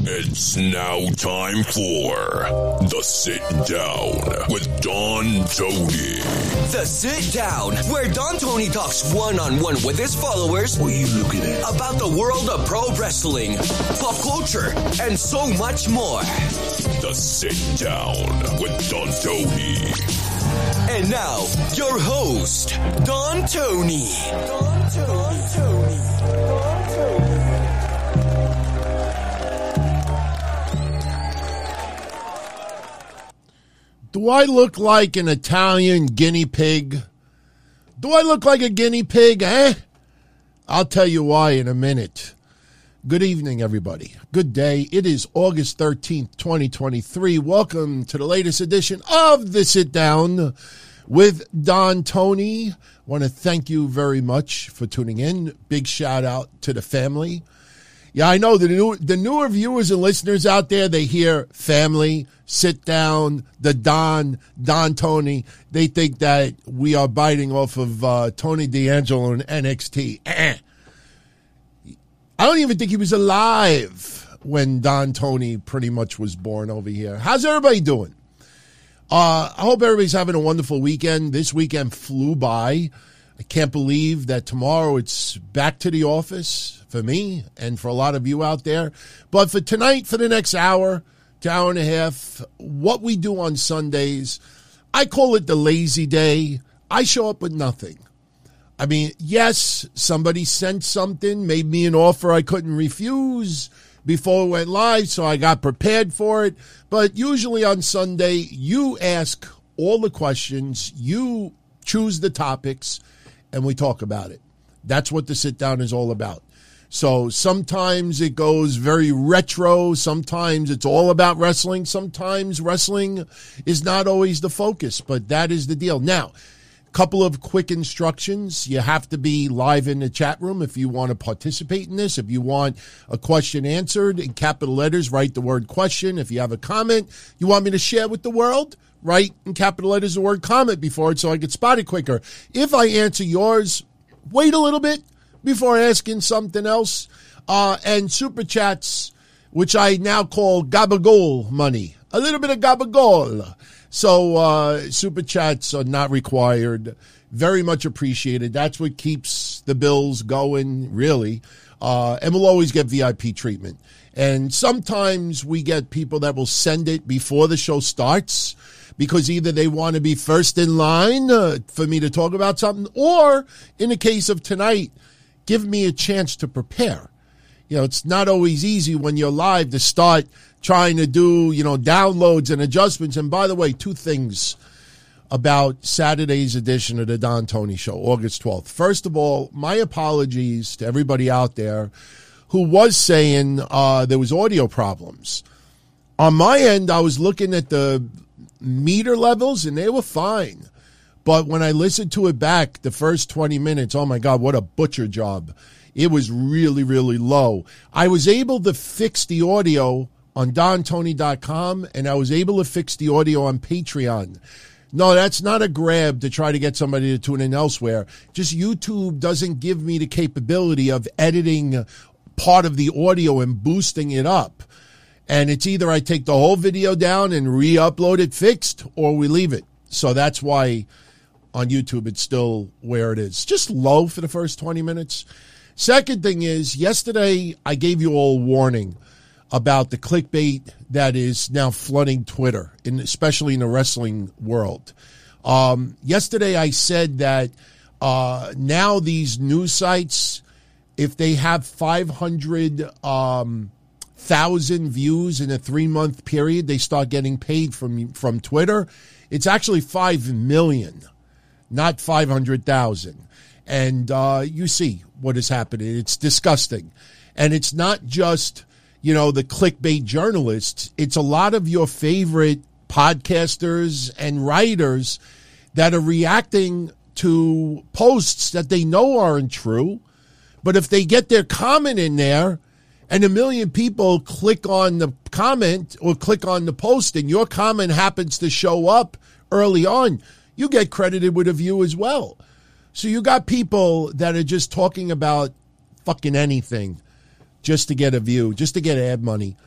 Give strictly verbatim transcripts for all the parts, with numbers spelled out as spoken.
It's now time for The Sit Down with Don Tony. The Sit Down, where Don Tony talks one-on-one with his followers. What are you looking at? About the world of pro wrestling, pop culture, and so much more. The Sit Down with Don Tony. And now, your host, Don Tony. Don Tony. Don Tony. Don Tony. Do I look like an Italian guinea pig? Do I look like a guinea pig, eh? I'll tell you why in a minute. Good evening, everybody. Good day. It is August thirteenth, twenty twenty-three. Welcome to the latest edition of The Sit Down with Don Tony. I want to thank you very much for tuning in. Big shout out to the family. Yeah, I know the new, the newer viewers and listeners out there, they hear family, sit down, the Don, Don Tony. They think that we are biting off of uh, Tony D'Angelo in N X T. Eh. I don't even think he was alive when Don Tony pretty much was born over here. How's everybody doing? Uh, I hope everybody's having a wonderful weekend. This weekend flew by. I can't believe that tomorrow it's back to the office for me and for a lot of you out there. But for tonight, for the next hour to hour and a half, what we do on Sundays, I call it the lazy day. I show up with nothing. I mean, yes, somebody sent something, made me an offer I couldn't refuse before it went live, so I got prepared for it. But usually on Sunday, you ask all the questions, you choose the topics, and we talk about it. That's what the sit down is all about. So sometimes it goes very retro. Sometimes it's all about wrestling. Sometimes wrestling is not always the focus, but that is the deal. Now, a couple of quick instructions. You have to be live in the chat room if you want to participate in this. If you want a question answered in capital letters, write the word question. If you have a comment you want me to share with the world, write in capital letters the word comment before it so I get spotted quicker. If I answer yours, wait a little bit before asking something else. Uh, and super chats, which I now call gabagool money. A little bit of gabagool. So uh, super chats are not required. Very much appreciated. That's what keeps the bills going, really. Uh, and we'll always get V I P treatment. And sometimes we get people that will send it before the show starts because either they want to be first in line uh, for me to talk about something, or in the case of tonight, give me a chance to prepare. You know, it's not always easy when you're live to start trying to do, you know, downloads and adjustments. And by the way, two things about Saturday's edition of the Don Tony Show, August twelfth. First of all, my apologies to everybody out there who was saying uh, there was audio problems. On my end, I was looking at the meter levels, and they were fine. But when I listened to it back, the first twenty minutes, oh, my God, what a butcher job. It was really, really low. I was able to fix the audio on don tony dot com, and I was able to fix the audio on Patreon. No, that's not a grab to try to get somebody to tune in elsewhere. Just YouTube doesn't give me the capability of editing part of the audio and boosting it up. And it's either I take the whole video down and re-upload it fixed, or we leave it. So that's why on YouTube it's still where it is. Just low for the first twenty minutes. Second thing is, yesterday I gave you all warning about the clickbait that is now flooding Twitter, in, especially in the wrestling world. Um, yesterday I said that uh, now these news sites, if they have five hundred um, thousand views in a three-month period, they start getting paid from from Twitter. It's actually five million, not five hundred thousand. And uh, you see what is happening. It's disgusting. And it's not just, you know, the clickbait journalists. It's a lot of your favorite podcasters and writers that are reacting to posts that they know aren't true. But if they get their comment in there and a million people click on the comment or click on the post and your comment happens to show up early on, you get credited with a view as well. So you got people that are just talking about fucking anything just to get a view, just to get ad money.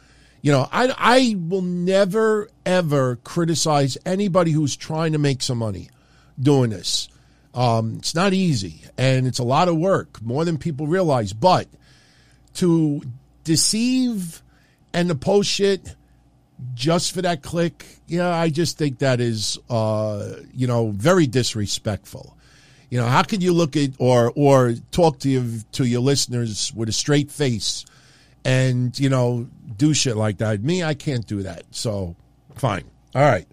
You know, I, I will never, ever criticize anybody who's trying to make some money doing this. Um, it's not easy, and it's a lot of work, more than people realize. But to deceive and to post shit just for that click, yeah, I just think that is, uh, you know, very disrespectful. You know, how could you look at or or talk to your, to your listeners with a straight face and, you know, do shit like that? Me, I can't do that. So, fine. All right.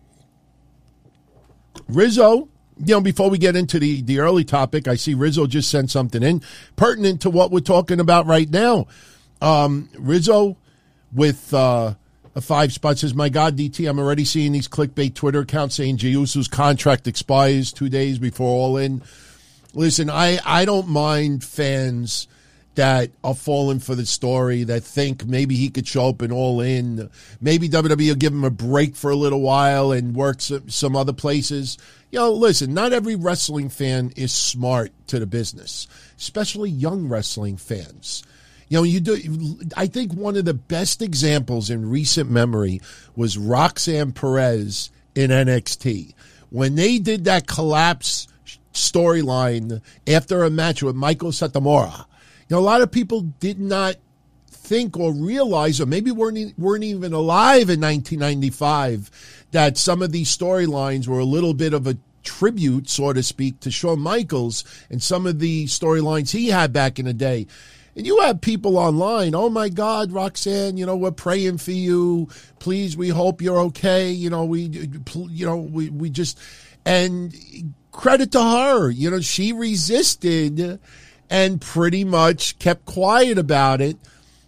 Rizzo, you know, before we get into the, the early topic, I see Rizzo just sent something in pertinent to what we're talking about right now. Um, Rizzo with uh, a five spot says, my God, D T, I'm already seeing these clickbait Twitter accounts saying Jey Uso's contract expires two days before All In. Listen, I, I don't mind fans that are falling for the story, that think maybe he could show up in All In. Maybe W W E will give him a break for a little while and work some, some other places. You know, listen, not every wrestling fan is smart to the business, especially young wrestling fans. You know, you do. I think one of the best examples in recent memory was Roxanne Perez in N X T. When they did that collapse storyline after a match with Michael Satomura, you know, a lot of people did not think or realize, or maybe weren't, weren't even alive in nineteen ninety-five, that some of these storylines were a little bit of a tribute, so to speak, to Shawn Michaels and some of the storylines he had back in the day. And you have people online, oh, my God, Roxanne, you know, we're praying for you. Please, we hope you're okay. You know, we, you know, we, we just, and credit to her. You know, she resisted and pretty much kept quiet about it.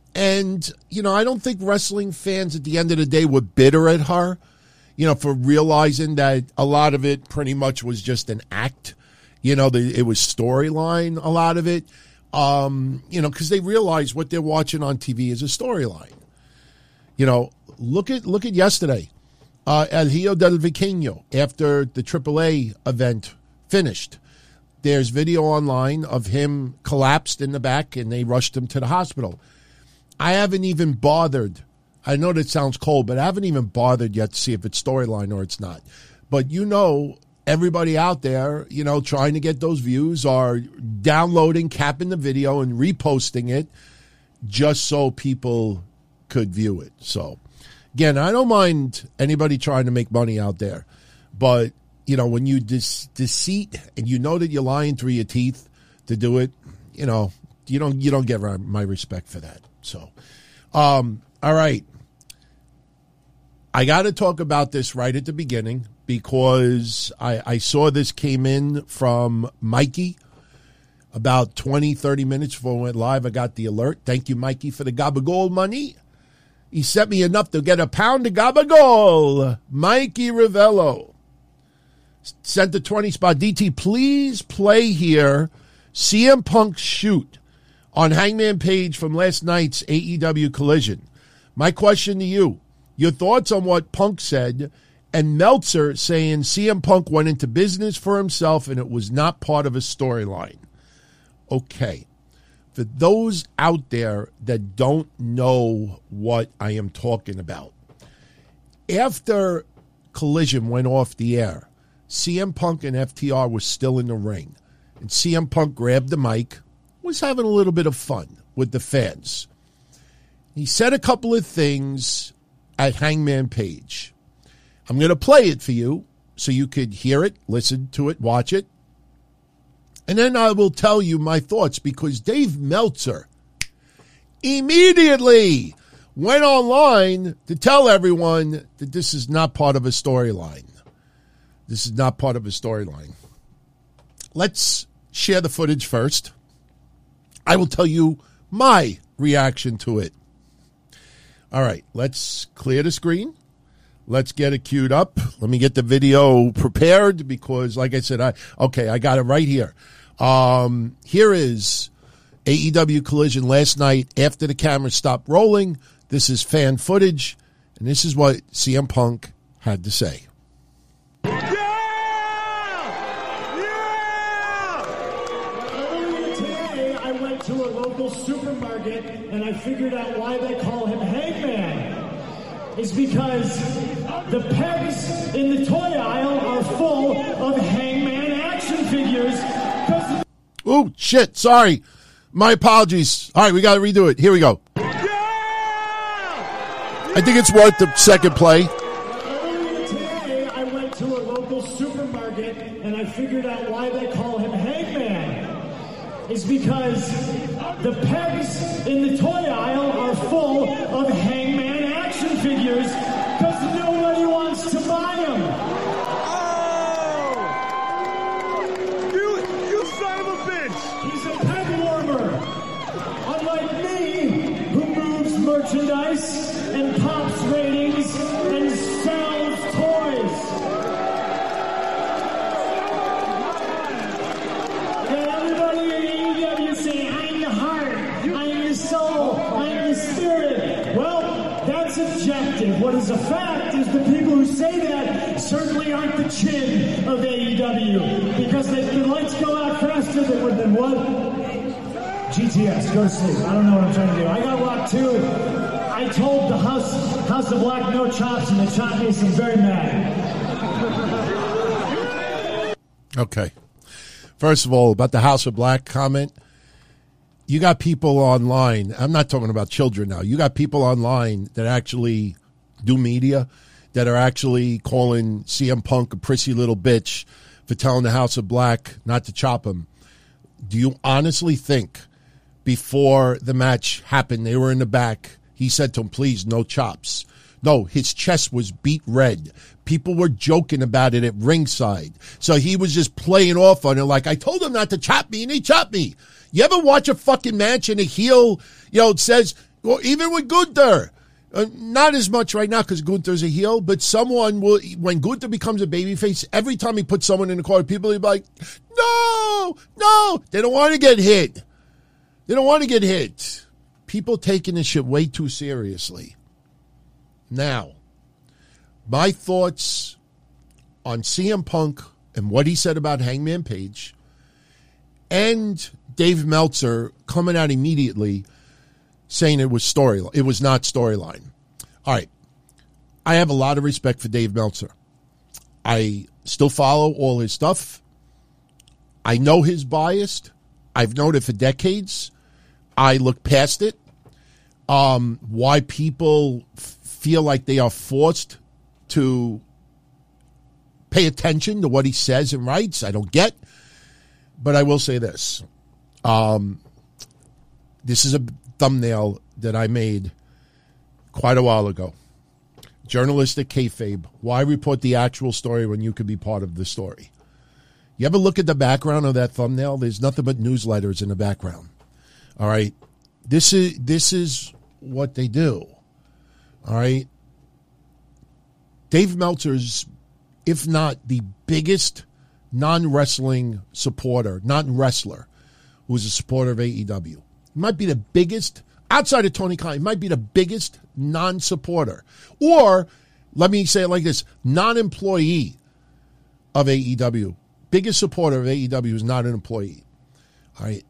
And, you know, I don't think wrestling fans at the end of the day were bitter at her, you know, for realizing that a lot of it pretty much was just an act. You know, the, it was storyline, a lot of it. Um, you know, because they realize what they're watching on T V is a storyline. You know, look at look at yesterday, uh, El Hijo del Vikingo, after the triple A event finished. There's video online of him collapsed in the back, and they rushed him to the hospital. I haven't even bothered. I know that sounds cold, but I haven't even bothered yet to see if it's storyline or it's not. But you know, everybody out there, you know, trying to get those views are downloading, capping the video, and reposting it just so people could view it. So, again, I don't mind anybody trying to make money out there. But, you know, when you dis- deceit and you know that you're lying through your teeth to do it, you know, you don't you don't get my respect for that. So, um, all right. I got to talk about this right at the beginning, because I, I saw this came in from Mikey about twenty, thirty minutes before we went live. I got the alert. Thank you, Mikey, for the Gabagool money. He sent me enough to get a pound of Gabagool. Mikey Ravello sent the twenty spot. D T, please play here C M Punk's shoot on Hangman Page from last night's A E W Collision. My question to you, your thoughts on what Punk said, and Meltzer saying C M Punk went into business for himself and it was not part of a storyline. Okay. For those out there that don't know what I am talking about, after Collision went off the air, C M Punk and F T R were still in the ring. And C M Punk grabbed the mic, was having a little bit of fun with the fans. He said a couple of things at Hangman Page. I'm going to play it for you so you could hear it, listen to it, watch it. And then I will tell you my thoughts, because Dave Meltzer immediately went online to tell everyone that this is not part of a storyline. This is not part of a storyline. Let's share the footage first. I will tell you my reaction to it. All right, let's clear the screen. Let's get it queued up. Let me get the video prepared, because, like I said, I okay, I got it right here. Um, here is A E W Collision last night after the camera stopped rolling. This is fan footage, and this is what C M Punk had to say. Yeah! Yeah! Earlier today, I went to a local supermarket, and I figured out why they call him Hangman. is because the pegs in the toy aisle are full of Hangman action figures. Oh, shit. Sorry. My apologies. All right, we got to redo it. Here we go. Yeah! I think it's worth the second play. Earlier today, I went to a local supermarket and I figured out why they call him Hangman. It's because the pegs in the toy aisle are full of Hangman action figures because nobody wants to buy them. Oh! You, you son of a bitch! He's a peg warmer. Unlike me, who moves merchandise and pops ratings and sells toys. And everybody in A E W say, I'm the heart, I'm the soul, I'm the spirit. Well, that's objective. What is a fact is the people who say that certainly aren't the chin of A E W because they, the lights go out faster than, than what? G T S, go to sleep. I don't know what I'm trying to do. I got locked too. I told the House House of Black no chops, and they chopped me, so I'm very mad. Okay. First of all, about the House of Black comment, you got people online. I'm not talking about children now. You got people online that actually do media, that are actually calling C M Punk a prissy little bitch for telling the House of Black not to chop him. Do you honestly think before the match happened, they were in the back, he said to him, please, no chops? No, his chest was beat red. People were joking about it at ringside. So he was just playing off on it like, I told him not to chop me, and he chopped me. You ever watch a fucking match and a heel, you know, it says, well, even with Gunther, uh, not as much right now because Gunther's a heel, but someone will, when Gunther becomes a babyface, every time he puts someone in the corner, people will be like, no, no, they don't want to get hit. They don't want to get hit. People taking this shit way too seriously. Now, my thoughts on C M Punk and what he said about Hangman Page and Dave Meltzer coming out immediately saying it was story, it was not storyline. All right. I have a lot of respect for Dave Meltzer. I still follow all his stuff. I know he's biased. I've known it for decades. I look past it. Um, why people f- feel like they are forced to pay attention to what he says and writes, I don't get. But I will say this. Um, this is a thumbnail that I made quite a while ago. Journalistic kayfabe. Why report the actual story when you could be part of the story? You ever look at the background of that thumbnail? There's nothing but newsletters in the background. All right. This is this is what they do. All right. Dave Meltzer's, if not the biggest non-wrestling supporter, non-wrestler, who's a supporter of A E W. He might be the biggest, outside of Tony Khan, he might be the biggest non-supporter. Or, let me say it like this, non-employee of A E W. Biggest supporter of A E W is not an employee. All right.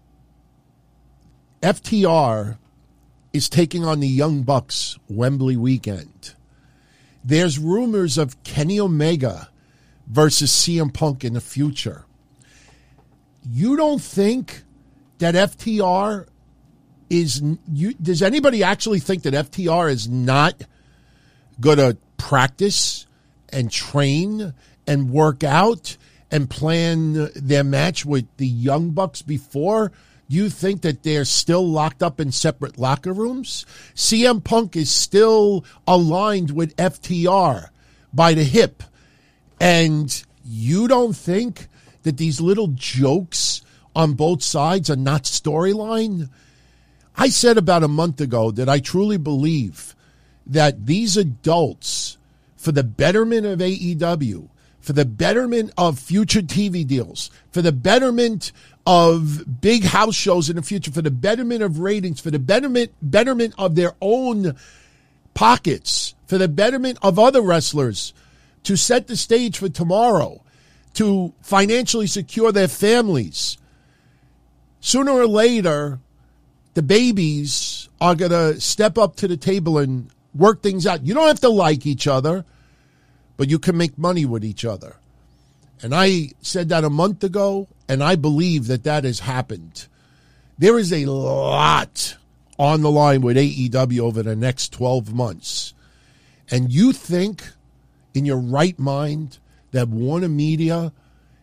F T R is taking on the Young Bucks Wembley weekend. There's rumors of Kenny Omega versus C M Punk in the future. You don't think that F T R is... You, does anybody actually think that F T R is not going to practice and train and work out and plan their match with the Young Bucks before? You think that they're still locked up in separate locker rooms? C M Punk is still aligned with F T R by the hip. And you don't think that these little jokes on both sides are not storyline? I said about a month ago that I truly believe that these adults, for the betterment of A E W, for the betterment of future T V deals, for the betterment of big house shows in the future, for the betterment of ratings, for the betterment betterment of their own pockets, for the betterment of other wrestlers, to set the stage for tomorrow, to financially secure their families. Sooner or later, the babies are going to step up to the table and work things out. You don't have to like each other, but you can make money with each other. And I said that a month ago, and I believe that that has happened. There is a lot on the line with A E W over the next twelve months. And you think in your right mind that Warner Media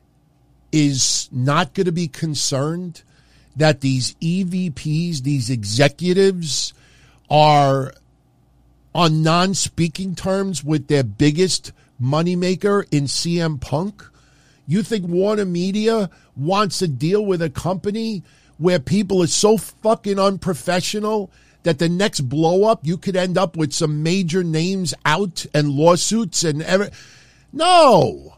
is not going to be concerned that these E V Ps, these executives, are on non-speaking terms with their biggest moneymaker in C M Punk? You think Warner Media wants to deal with a company where people are so fucking unprofessional that the next blow up, you could end up with some major names out and lawsuits and every... No.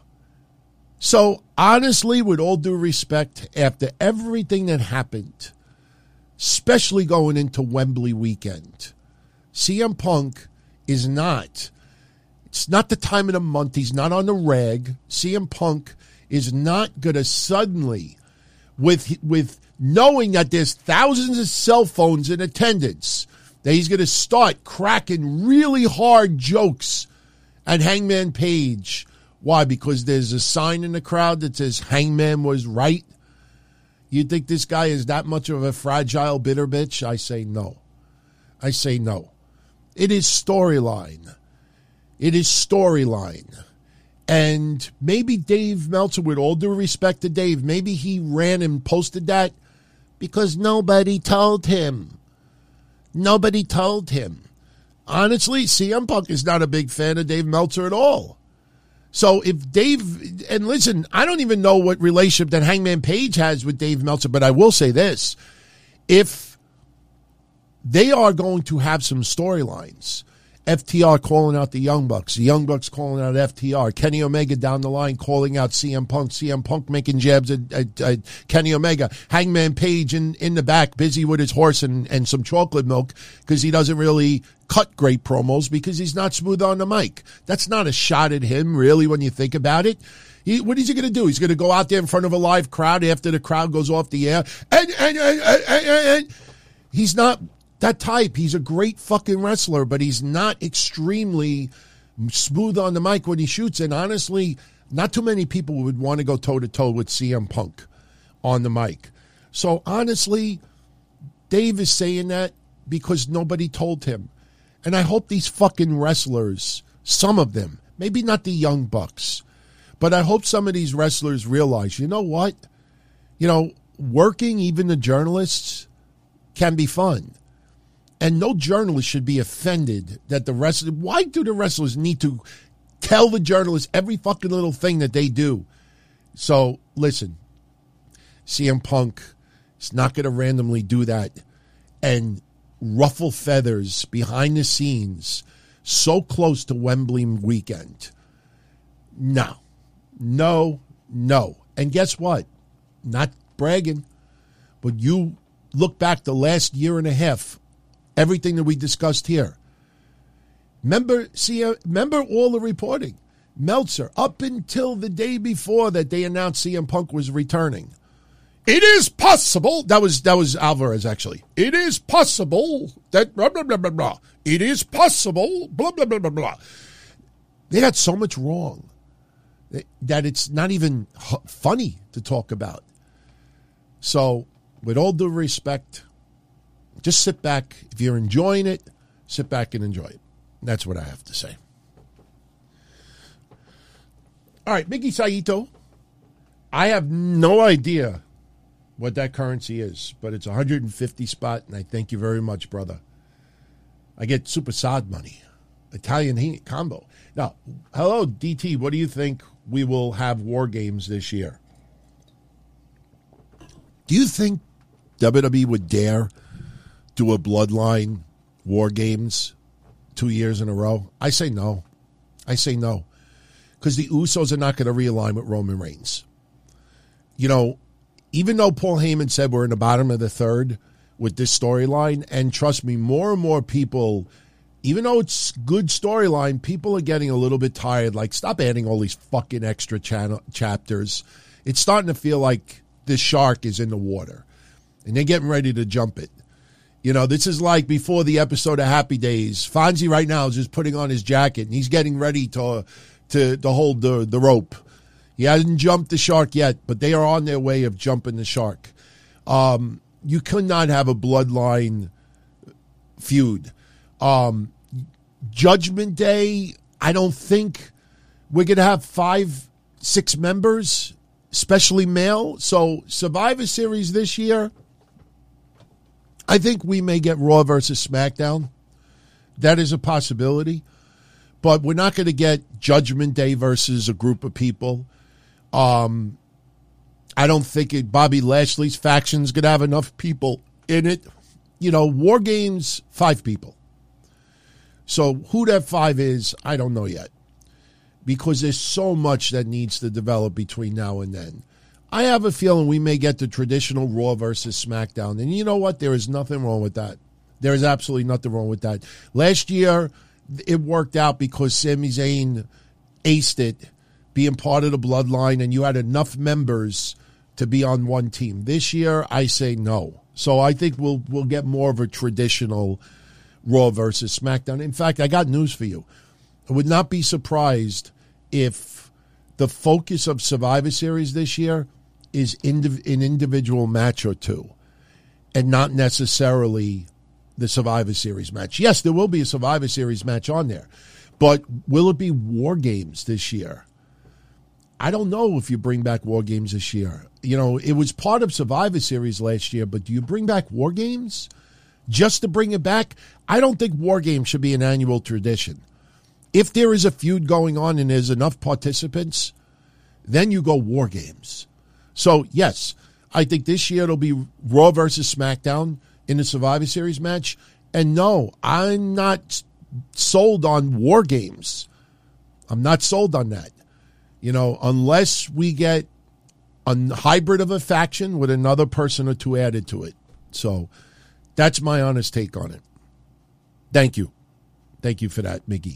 So honestly, with all due respect, after everything that happened, especially going into Wembley weekend, C M Punk is not, it's not the time of the month. He's not on the rag. C M Punk is not going to suddenly, with with knowing that there's thousands of cell phones in attendance, that he's going to start cracking really hard jokes at Hangman Page. Why? Because there's a sign in the crowd that says Hangman was right. You think this guy is that much of a fragile bitter bitch? I say no. I say no. It is storyline. It is storyline. And maybe Dave Meltzer, with all due respect to Dave, maybe he ran and posted that because nobody told him. Nobody told him. Honestly, C M Punk is not a big fan of Dave Meltzer at all. So if Dave, and listen, I don't even know what relationship that Hangman Page has with Dave Meltzer, but I will say this. If they are going to have some storylines, F T R calling out the Young Bucks, the Young Bucks calling out F T R, Kenny Omega down the line calling out C M Punk, C M Punk making jabs at, at, at Kenny Omega, Hangman Page in, in the back busy with his horse and, and some chocolate milk because he doesn't really cut great promos because he's not smooth on the mic. That's not a shot at him, really, when you think about it. He, what is he going to do? He's going to go out there in front of a live crowd after the crowd goes off the air. And, and, and, and, and, and. He's not that type. He's a great fucking wrestler, but he's not extremely smooth on the mic when he shoots. And honestly, not too many people would want to go toe-to-toe with C M Punk on the mic. So honestly, Dave is saying that because nobody told him. And I hope these fucking wrestlers, some of them, maybe not the Young Bucks, but I hope some of these wrestlers realize, you know what? You know, working, even the journalists, can be fun. And no journalist should be offended that the wrestlers, why do the wrestlers need to tell the journalists every fucking little thing that they do? So, listen, C M Punk is not going to randomly do that and ruffle feathers behind the scenes so close to Wembley weekend. No, no, no. And guess what? Not bragging, but you look back the last year and a half, everything that we discussed here. Remember, see, remember all the reporting. Meltzer, up until the day before that they announced C M Punk was returning. It is possible. That was that was Alvarez, actually. It is possible that blah, blah, blah, blah, blah. It is possible, blah, blah, blah, blah, blah. They got so much wrong that it's not even funny to talk about. So, with all due respect, just sit back. If you're enjoying it, sit back and enjoy it. That's what I have to say. All right, Miki Saito. I have no idea what that currency is, but it's one hundred fifty spot, and I thank you very much, brother. I get Super Sad money, Italian heat combo. Now, hello, D T. What do you think we will have War Games this year? Do you think W W E would dare do a Bloodline War Games two years in a row? I say no. I say no. Because the Usos are not going to realign with Roman Reigns. You know, even though Paul Heyman said we're in the bottom of the third with this storyline, and trust me, more and more people, even though it's good storyline, people are getting a little bit tired. Like, stop adding all these fucking extra channel, chapters. It's starting to feel like this shark is in the water, and they're getting ready to jump it. You know, this is like before the episode of Happy Days. Fonzie right now is just putting on his jacket, and he's getting ready to to, to hold the, the rope. He hasn't jumped the shark yet, but they are on their way of jumping the shark. Um, you could not have a bloodline feud. Um, Judgment Day, I don't think we're going to have five, six members, especially male. So Survivor Series this year, I think we may get Raw versus SmackDown. That is a possibility. But we're not going to get Judgment Day versus a group of people. Um, I don't think it, Bobby Lashley's faction's going to have enough people in it. You know, War Games, five people. So who that five is, I don't know yet. Because there's so much that needs to develop between now and then. I have a feeling we may get the traditional Raw versus SmackDown. And you know what? There is nothing wrong with that. There is absolutely nothing wrong with that. Last year, it worked out because Sami Zayn aced it, being part of the bloodline, and you had enough members to be on one team. This year, I say no. So I think we'll we'll get more of a traditional Raw versus SmackDown. In fact, I got news for you. I would not be surprised if the focus of Survivor Series this year is indiv- an individual match or two and not necessarily the Survivor Series match. Yes, there will be a Survivor Series match on there, but will it be War Games this year? I don't know if you bring back War Games this year. You know, it was part of Survivor Series last year, but do you bring back War Games just to bring it back? I don't think War Games should be an annual tradition. If there is a feud going on and there's enough participants, then you go War Games. So, yes, I think this year it'll be Raw versus SmackDown in the Survivor Series match. And no, I'm not sold on War Games. I'm not sold on that. You know, unless we get a hybrid of a faction with another person or two added to it. So that's my honest take on it. Thank you. Thank you for that, Miggy.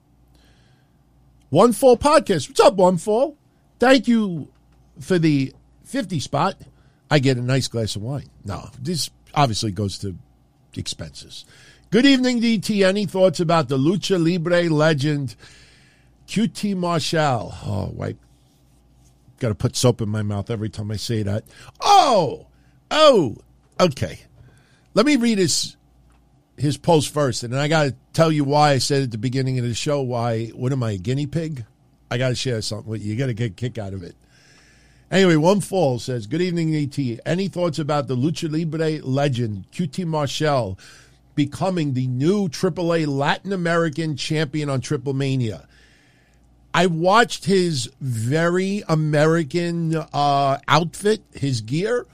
One Fall Podcast. What's up, One Fall? Thank you for the fifty spot. I get a nice glass of wine. No, this obviously goes to expenses. Good evening, D T. Any thoughts about the Lucha Libre legend Q T Marshall? Oh, wait. Got to put soap in my mouth every time I say that. Oh, oh, okay. Let me read his his post first, and then I got to tell you why I said at the beginning of the show why, what am I, a guinea pig? I got to share something with you. You got to get a kick out of it. Anyway, One Fall says, good evening, D T. Any thoughts about the Lucha Libre legend Q T Marshall becoming the new triple A Latin American champion on Triple Mania? I watched his very American uh, outfit, his gear.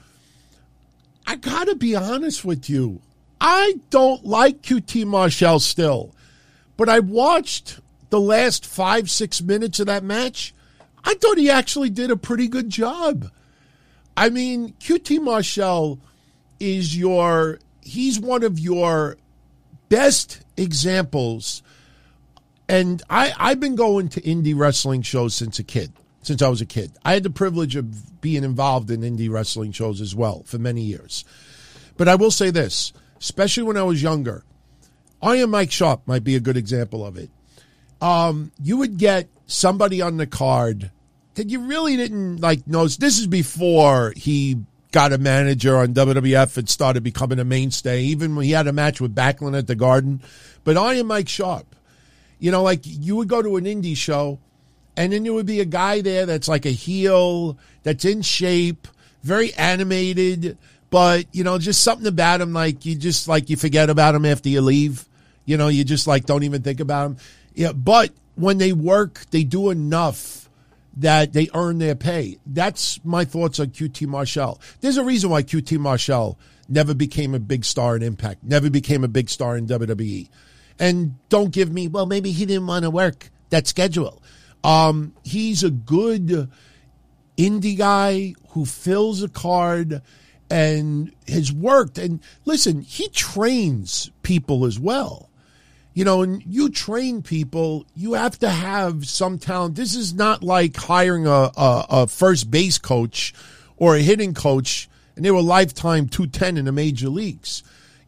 I got to be honest with you. I don't like Q T Marshall still. But I watched the last five, six minutes of that match. I thought he actually did a pretty good job. I mean, Q T Marshall is your, he's one of your best examples. And I, I've been going to indie wrestling shows since a kid, since I was a kid. I had the privilege of being involved in indie wrestling shows as well for many years. But I will say this, especially when I was younger, Iron Mike Sharp might be a good example of it. Um, you would get somebody on the card that you really didn't like know. This is before he got a manager on W W F and started becoming a mainstay, even when he had a match with Backlund at the Garden. But Iron Mike Sharp, you know, like you would go to an indie show and then there would be a guy there that's like a heel, that's in shape, very animated, but, you know, just something about him, like you just like you forget about him after you leave. You know, you just like don't even think about him. Yeah, but when they work, they do enough that they earn their pay. That's my thoughts on Q T Marshall. There's a reason why Q T Marshall never became a big star in Impact, never became a big star in W W E. And don't give me, well, maybe he didn't want to work that schedule. Um, he's a good indie guy who fills a card and has worked. And listen, he trains people as well. You know, and you train people, you have to have some talent. This is not like hiring a, a, a first base coach or a hitting coach, and they were lifetime two ten in the major leagues.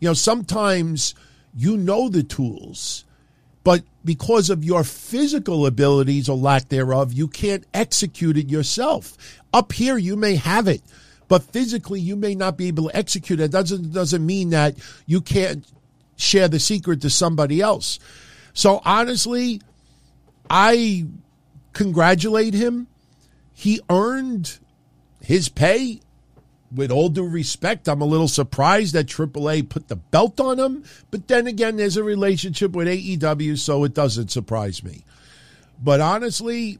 You know, sometimes you know the tools, but because of your physical abilities or lack thereof, you can't execute it yourself. Up here, you may have it, but physically, you may not be able to execute it. That doesn't, doesn't mean that you can't share the secret to somebody else. So honestly, I congratulate him. He earned his pay. With all due respect, I'm a little surprised that triple A put the belt on him. But then again, there's a relationship with A E W, so it doesn't surprise me. But honestly,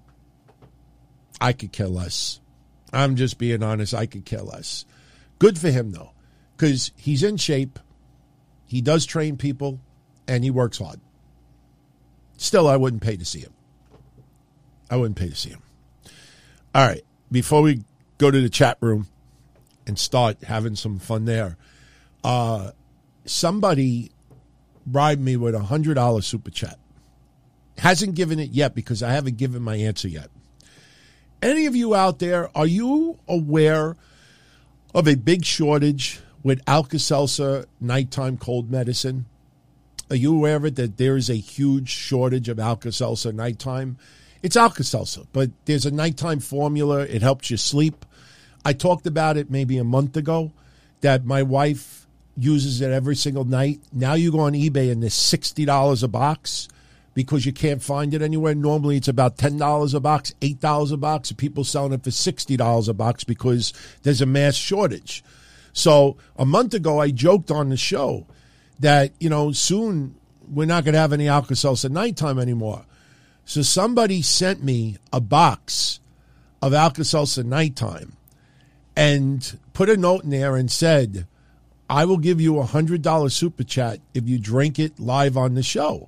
I could care less. I'm just being honest. I could care less. Good for him, though, because he's in shape. He does train people, and he works hard. Still, I wouldn't pay to see him. I wouldn't pay to see him. All right, before we go to the chat room and start having some fun there, uh, somebody bribed me with a one hundred dollars super chat. Hasn't given it yet because I haven't given my answer yet. Any of you out there, are you aware of a big shortage with Alka-Seltzer nighttime cold medicine? Are you aware of it, that there is a huge shortage of Alka-Seltzer nighttime? It's Alka-Seltzer, but there's a nighttime formula. It helps you sleep. I talked about it maybe a month ago, that my wife uses it every single night. Now you go on eBay and there's sixty dollars a box because you can't find it anywhere. Normally it's about ten dollars a box, eight dollars a box. And people selling it for sixty dollars a box because there's a mass shortage. So a month ago I joked on the show that, you know, soon we're not going to have any Alka-Seltzer nighttime anymore. So somebody sent me a box of Alka-Seltzer nighttime and put a note in there and said, I will give you a one hundred dollars super chat if you drink it live on the show.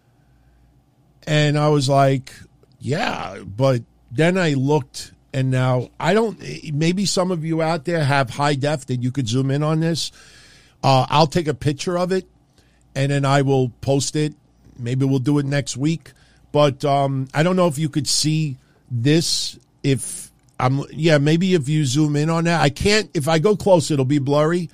And I was like, yeah, but then I looked, and now I don't, maybe some of you out there have high def that you could zoom in on this. Uh, I'll take a picture of it, and then I will post it. Maybe we'll do it next week. But um, I don't know if you could see this. If I'm, yeah, maybe if you zoom in on that. I can't, if I go close, it'll be blurry.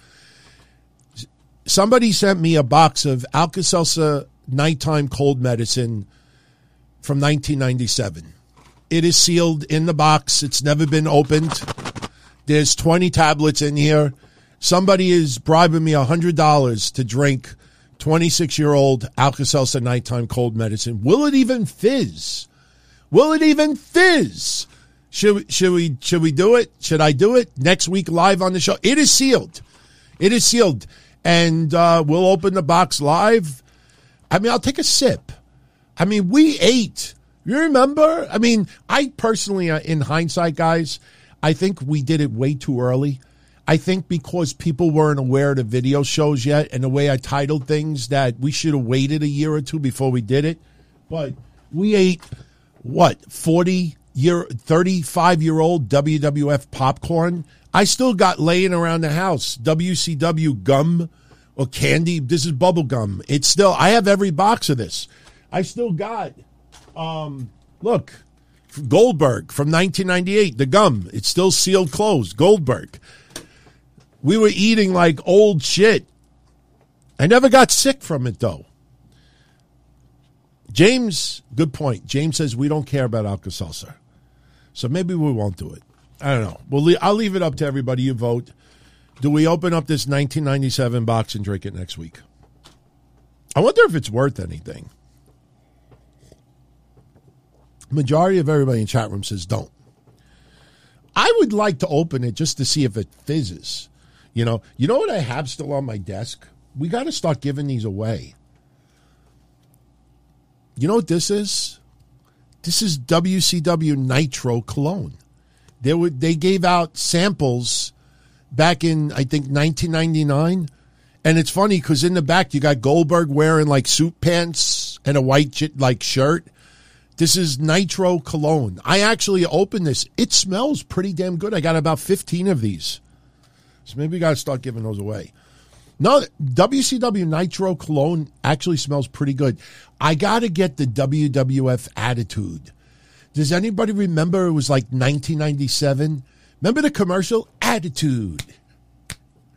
Somebody sent me a box of Alka-Seltzer nighttime cold medicine from nineteen ninety-seven. It is sealed in the box. It's never been opened. There's twenty tablets in here. Somebody is bribing me one hundred dollars to drink twenty-six-year-old Alka-Seltzer nighttime cold medicine. Will it even fizz? Will it even fizz? Should we, should we, should we do it? Should I do it next week live on the show? It is sealed. It is sealed. And uh, we'll open the box live. I mean, I'll take a sip. I mean, we ate. You remember? I mean, I personally, uh, in hindsight, guys, I think we did it way too early. I think because people weren't aware of the video shows yet and the way I titled things, that we should have waited a year or two before we did it. But we ate, what, forty-year, thirty-five-year-old W W F popcorn. I still got laying around the house W C W gum or candy. This is bubble gum. It's still, I have every box of this. I still got, um, look, Goldberg from nineteen ninety-eight, the gum. It's still sealed closed, Goldberg. We were eating like old shit. I never got sick from it, though. James, good point. James says we don't care about Alka-Seltzer. So maybe we won't do it. I don't know. We'll leave, I'll leave it up to everybody. You vote. Do we open up this nineteen ninety-seven box and drink it next week? I wonder if it's worth anything. Majority of everybody in chat room says don't. I would like to open it just to see if it fizzes. You know, you know what I have still on my desk? We got to start giving these away. You know what this is? This is W C W Nitro Cologne. They were they gave out samples back in, I think, nineteen ninety-nine. And it's funny because in the back you got Goldberg wearing like suit pants and a white like shirt. This is Nitro Cologne. I actually opened this. It smells pretty damn good. I got about fifteen of these. So maybe we got to start giving those away. No, W C W Nitro Cologne actually smells pretty good. I got to get the W W F Attitude. Does anybody remember it was like nineteen ninety-seven? Remember the commercial? Attitude.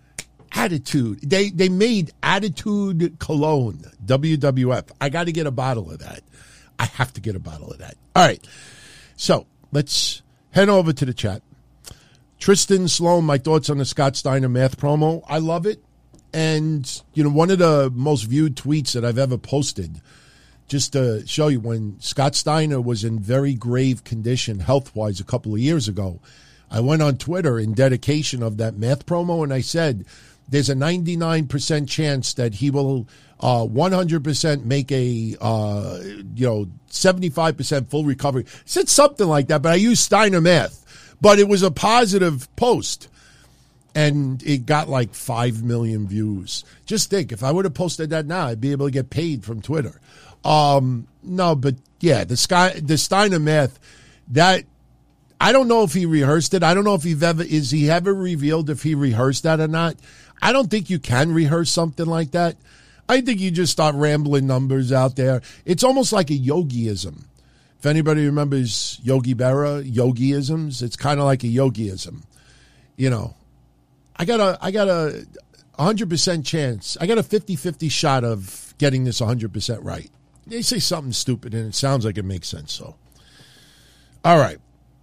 Attitude. They they made Attitude Cologne, W W F. I got to get a bottle of that. I have to get a bottle of that. All right. So let's head over to the chat. Tristan Sloan, my thoughts on the Scott Steiner math promo. I love it. And, you know, one of the most viewed tweets that I've ever posted, just to show you, when Scott Steiner was in very grave condition health-wise a couple of years ago, I went on Twitter in dedication of that math promo, and I said, there's a ninety-nine percent chance that he will uh, one hundred percent make a, uh, you know, seventy-five percent full recovery. I said something like that, but I used Steiner math. But it was a positive post, and it got like five million views. Just think, if I would have posted that now, I'd be able to get paid from Twitter. Um, no, but yeah, the Sky, the Steiner math, that, I don't know if he rehearsed it. I don't know if he've ever, is he ever revealed if he rehearsed that or not? I don't think you can rehearse something like that. I think you just start rambling numbers out there. It's almost like a yogiism. If anybody remembers Yogi Berra, yogiisms, it's kind of like a yogiism. You know, I got a, I got a one hundred percent chance. I got a fifty-fifty shot of getting this one hundred percent right. They say something stupid and it sounds like it makes sense. So, all right.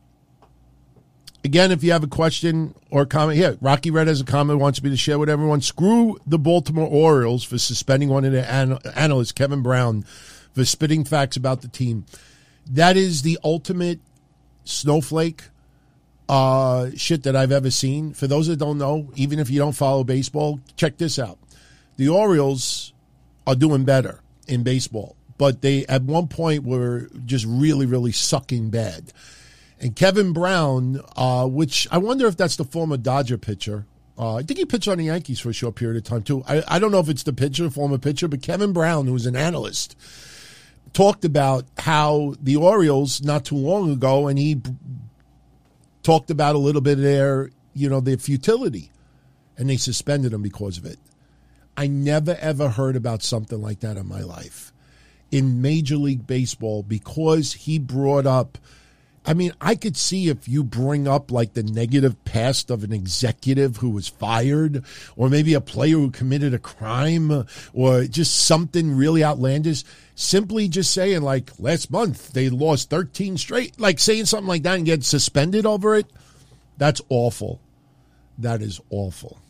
Again, if you have a question or comment, here, Rocky Red has a comment, wants me to share with everyone. Screw the Baltimore Orioles for suspending one of their an- analysts, Kevin Brown, for spitting facts about the team. That is the ultimate snowflake uh, shit that I've ever seen. For those that don't know, even if you don't follow baseball, check this out. The Orioles are doing better in baseball, but they at one point were just really, really sucking bad. And Kevin Brown, uh, which I wonder if that's the former Dodger pitcher. Uh, I think he pitched on the Yankees for a short period of time, too. I, I don't know if it's the pitcher, former pitcher, but Kevin Brown, who was an analyst, talked about how the Orioles, not too long ago, and he b- talked about a little bit of their, you know, their futility, and they suspended him because of it. I never, ever heard about something like that in my life. In Major League Baseball, because he brought up, I mean, I could see if you bring up like the negative past of an executive who was fired, or maybe a player who committed a crime, or just something really outlandish, simply just saying like last month they lost thirteen straight, like saying something like that and get suspended over it. That's awful. That is awful.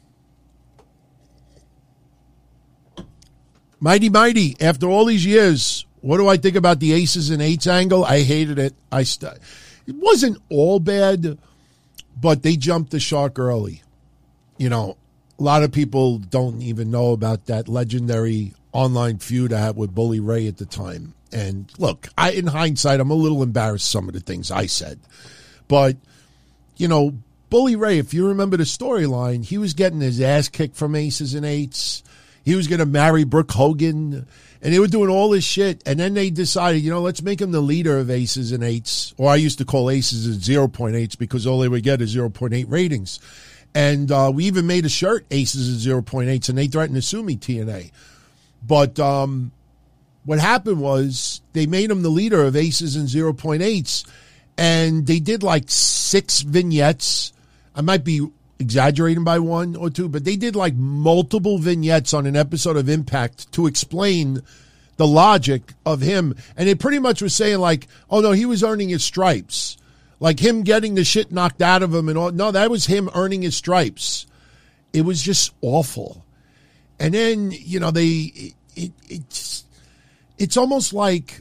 Mighty Mighty, after all these years, what do I think about the aces and eights angle? I hated it. I st- It wasn't all bad, but they jumped the shark early. You know, a lot of people don't even know about that legendary online feud I had with Bully Ray at the time. And look, I, in hindsight, I'm a little embarrassed some of the things I said. But, you know, Bully Ray, if you remember the storyline, he was getting his ass kicked from aces and eights. He was going to marry Brooke Hogan. And they were doing all this shit, and then they decided, you know, let's make him the leader of aces and eights. Or I used to call aces and zero point eights because all they would get is zero point eight ratings. And uh, we even made a shirt, aces and zero point eights, and they threatened to sue me, T N A. But um, what happened was they made him the leader of aces and zero point eights, and they did like six vignettes. I might be exaggerating by one or two, but they did like multiple vignettes on an episode of Impact to explain the logic of him. And it pretty much was saying like, oh no, he was earning his stripes. Like him getting the shit knocked out of him and all. No, that was him earning his stripes. It was just awful. And then, you know, they, it, it it's, it's almost like,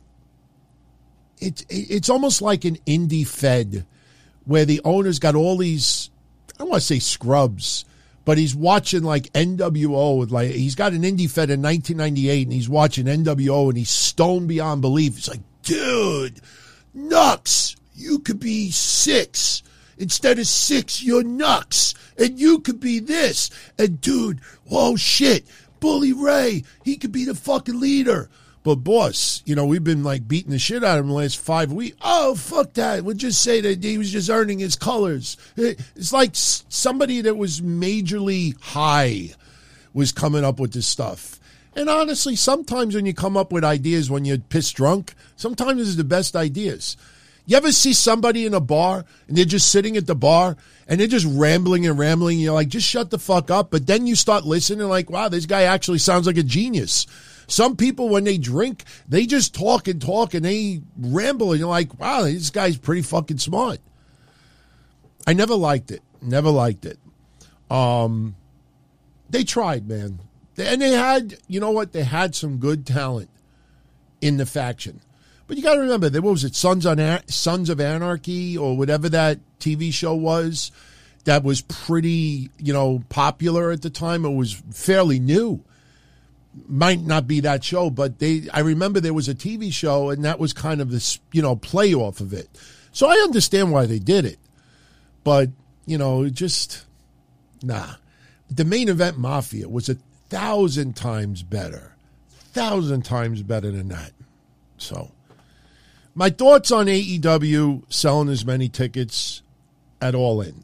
it, it, it's almost like an indie fed where the owner's got all these, I don't want to say scrubs, but he's watching like N W O with like, he's got an indie fed in nineteen ninety-eight and he's watching N W O and he's stoned beyond belief. It's like, dude, Nux, you could be six. Instead of six, you're Nux. And you could be this. And dude, oh shit, Bully Ray, he could be the fucking leader. But boss, you know, we've been like beating the shit out of him the last five weeks. Oh, fuck that. We'll just say that he was just earning his colors. It's like somebody that was majorly high was coming up with this stuff. And honestly, sometimes when you come up with ideas when you're pissed drunk, sometimes it's the best ideas. You ever see somebody in a bar and they're just sitting at the bar and they're just rambling and rambling? You're like, just shut the fuck up. But then you start listening like, wow, this guy actually sounds like a genius. Some people, when they drink, they just talk and talk and they ramble. And you're like, wow, this guy's pretty fucking smart. I never liked it. Never liked it. Um, they tried, man. And they had, you know what? They had some good talent in the faction. But you got to remember, there what was it, Sons on An- Sons of Anarchy or whatever that T V show was that was pretty, you know, popular at the time. It was fairly new. Might not be that show, but they. I remember there was a T V show, and that was kind of this, you know, play off of it. So I understand why they did it. But, you know, just, nah. The Main Event Mafia was a thousand times better. Thousand times better than that. So, my thoughts on A E W selling as many tickets at All In.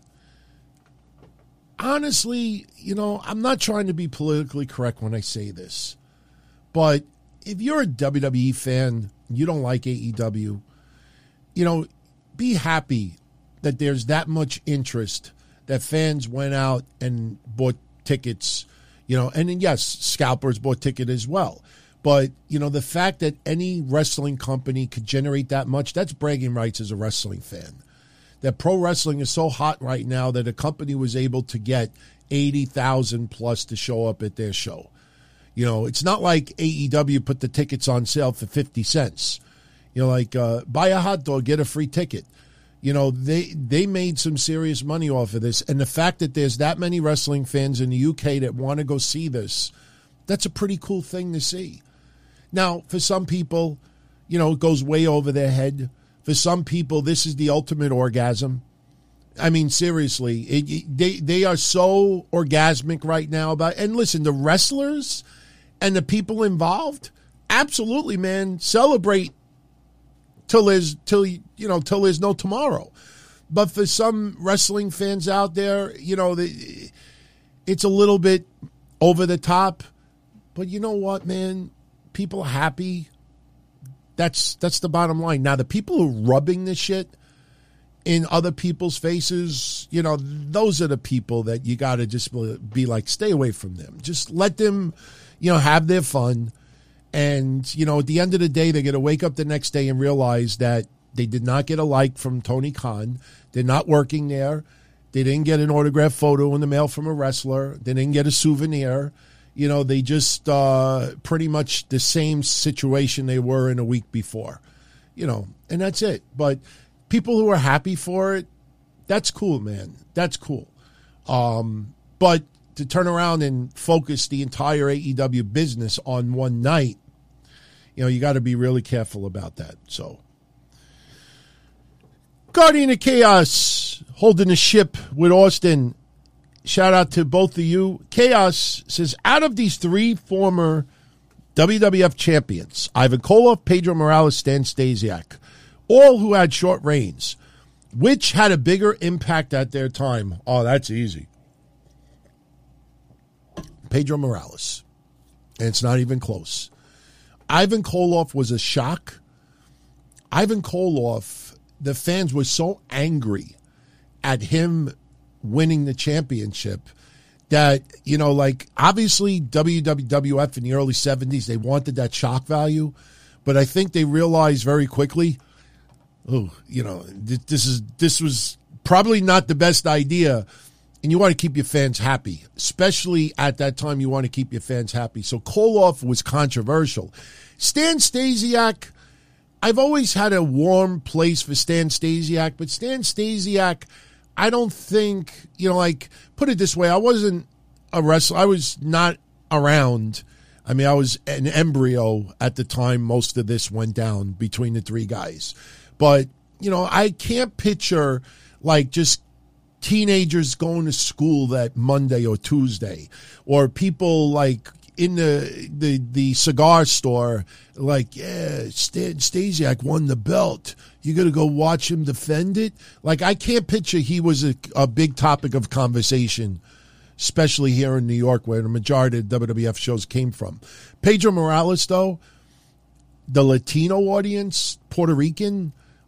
Honestly, you know, I'm not trying to be politically correct when I say this. But if you're a W W E fan, you don't like A E W, you know, be happy that there's that much interest that fans went out and bought tickets, you know, and then, yes, scalpers bought tickets as well. But, you know, the fact that any wrestling company could generate that much, that's bragging rights as a wrestling fan. That pro wrestling is so hot right now that a company was able to get eighty thousand plus to show up at their show. You know, it's not like A E W put the tickets on sale for fifty cents. You know, like uh, buy a hot dog, get a free ticket. You know, they they made some serious money off of this. And the fact that there's that many wrestling fans in the U K that want to go see this, that's a pretty cool thing to see. Now, for some people, you know, it goes way over their head. For some people, this is the ultimate orgasm. I mean, seriously, it, it, they they are so orgasmic right now about. And listen, the wrestlers and the people involved, absolutely, man, celebrate till there's till you know till there's no tomorrow. But for some wrestling fans out there, you know, the, it's a little bit over the top. But you know what, man? People are happy. That's that's the bottom line. Now, the people who are rubbing this shit in other people's faces, you know, those are the people that you got to just be like, stay away from them. Just let them, you know, have their fun. And, you know, at the end of the day, they're going to wake up the next day and realize that they did not get a like from Tony Khan. They're not working there. They didn't get an autographed photo in the mail from a wrestler. They didn't get a souvenir. You know, they just uh, pretty much the same situation they were in a week before. You know, and that's it. But people who are happy for it, that's cool, man. That's cool. Um, but to turn around and focus the entire A E W business on one night, you know, you got to be really careful about that. So, Guardian of Chaos holding the ship with Austin. Shout out to both of you. Chaos says, out of these three former W W F champions, Ivan Koloff, Pedro Morales, Stan Stasiak, all who had short reigns, which had a bigger impact at their time? Oh, that's easy. Pedro Morales. And it's not even close. Ivan Koloff was a shock. Ivan Koloff, the fans were so angry at him winning the championship that, you know, like, obviously W W F in the early seventies, they wanted that shock value, but I think they realized very quickly, oh, you know, this is this was probably not the best idea, and you want to keep your fans happy, especially at that time. You want to keep your fans happy. So Koloff was controversial. Stan Stasiak, I've always had a warm place for Stan Stasiak, but Stan Stasiak, I don't think, you know, like, put it this way, I wasn't a wrestler. I was not around. I mean, I was an embryo at the time most of this went down between the three guys. But, you know, I can't picture, like, just teenagers going to school that Monday or Tuesday, or people, like, in the the, the cigar store, like, yeah, Stan Stasiak won the belt. You got to go watch him defend it? Like, I can't picture he was a, a big topic of conversation, especially here in New York, where the majority of W W F shows came from. Pedro Morales, though, the Latino audience, Puerto Rican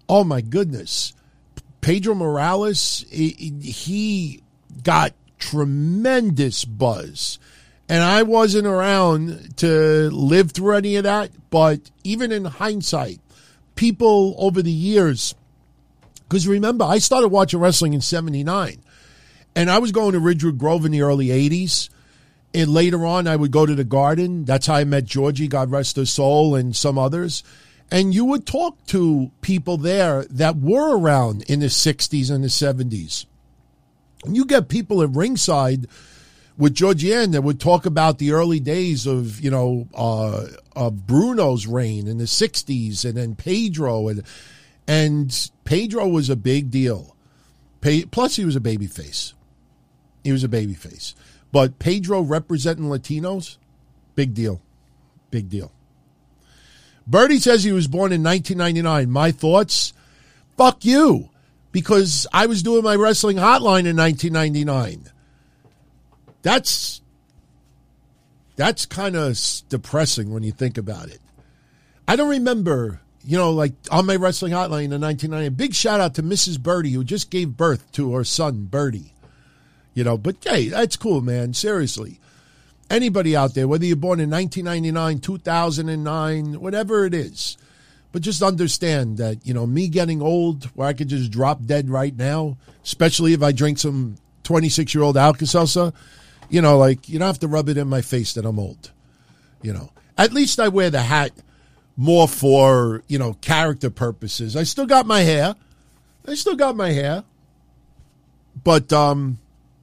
oh my goodness. Pedro Morales, he got tremendous buzz. And I wasn't around to live through any of that, but even in hindsight, people over the years, because remember, I started watching wrestling in seventy-nine, and I was going to Ridgewood Grove in the early eighties, and later on I would go to the Garden. That's how I met Georgie, God rest her soul, and some others. And you would talk to people there that were around in the sixties and the seventies. And you get people at ringside with Georgianne that would talk about the early days of, you know, uh, of Bruno's reign in the sixties, and then Pedro. And and Pedro was a big deal. Plus, he was a babyface. He was a babyface. But Pedro representing Latinos, big deal. Big deal. Birdie says he was born in nineteen ninety-nine. My thoughts? Fuck you. Because I was doing my wrestling hotline in nineteen ninety-nine. That's, that's kind of depressing when you think about it. I don't remember, you know, like on my wrestling hotline in nineteen ninety. Big shout out to Missus Birdie, who just gave birth to her son, Birdie. You know, but hey, that's cool, man. Seriously. Anybody out there, whether you're born in nineteen ninety-nine, two thousand nine, whatever it is. But just understand that, you know, me getting old, where I could just drop dead right now, especially if I drink some twenty-six-year-old Alka-Seltzer, you know, like, you don't have to rub it in my face that I'm old. You know, at least I wear the hat more for, you know, character purposes. I still got my hair. I still got my hair. But um,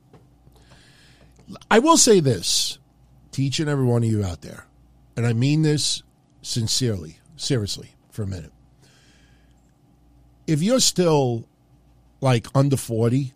I will say this to each and every one of you out there, and I mean this sincerely, seriously, for a minute. If you're still, like, under forty,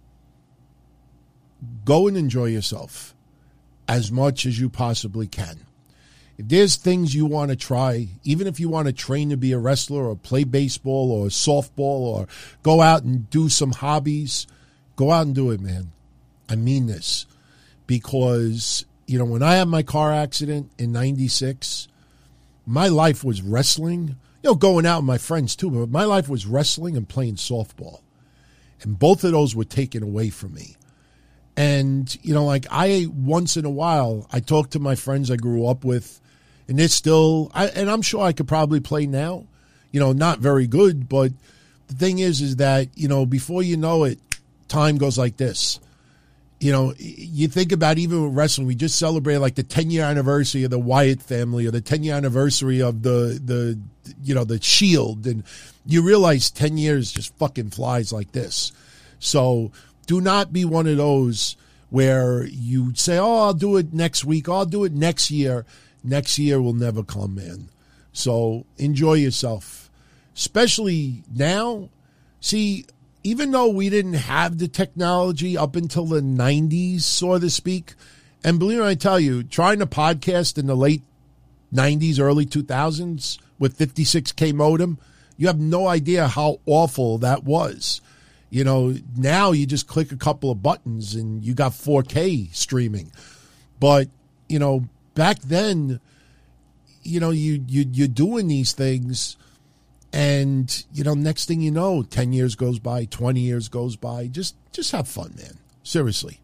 go and enjoy yourself as much as you possibly can. If there's things you want to try, even if you want to train to be a wrestler or play baseball or softball or go out and do some hobbies, go out and do it, man. I mean this. Because, you know, when I had my car accident in ninety-six, my life was wrestling. You know, going out with my friends too, but my life was wrestling and playing softball. And both of those were taken away from me. And, you know, like I, once in a while, I talk to my friends I grew up with, and they're still, I, and I'm sure I could probably play now, you know, not very good, but the thing is, is that, you know, before you know it, time goes like this. You know, you think about even with wrestling, we just celebrated like the ten-year anniversary of the Wyatt family or the ten-year anniversary of the, the, you know, the Shield. And you realize ten years just fucking flies like this. So do not be one of those where you say, oh, I'll do it next week. I'll do it next year. Next year will never come, man. So enjoy yourself, especially now. See, even though we didn't have the technology up until the nineties, so to speak, and believe me, I tell you, trying to podcast in the late nineties, early two thousands with fifty-six K modem, you have no idea how awful that was. You know, now you just click a couple of buttons and you got four K streaming. But, you know, back then, you know, you, you, you're doing these things. And, you know, next thing you know, ten years goes by, twenty years goes by. Just just have fun, man. Seriously.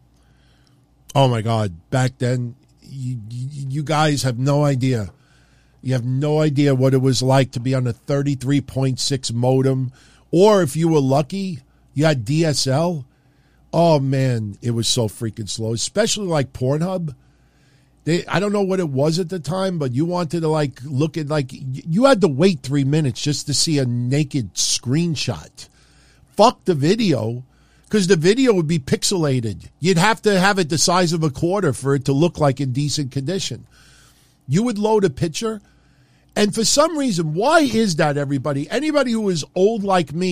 Oh, my God. Back then, you, you guys have no idea. You have no idea what it was like to be on a thirty-three point six modem. Or if you were lucky, you had D S L. Oh, man, it was so freaking slow, especially like Pornhub. They, I don't know what it was at the time, but you wanted to, like, look at, like, you had to wait three minutes just to see a naked screenshot. Fuck the video, because the video would be pixelated. You'd have to have it the size of a quarter for it to look like in decent condition. You would load a picture, and for some reason, why is that, everybody? Anybody who is old like me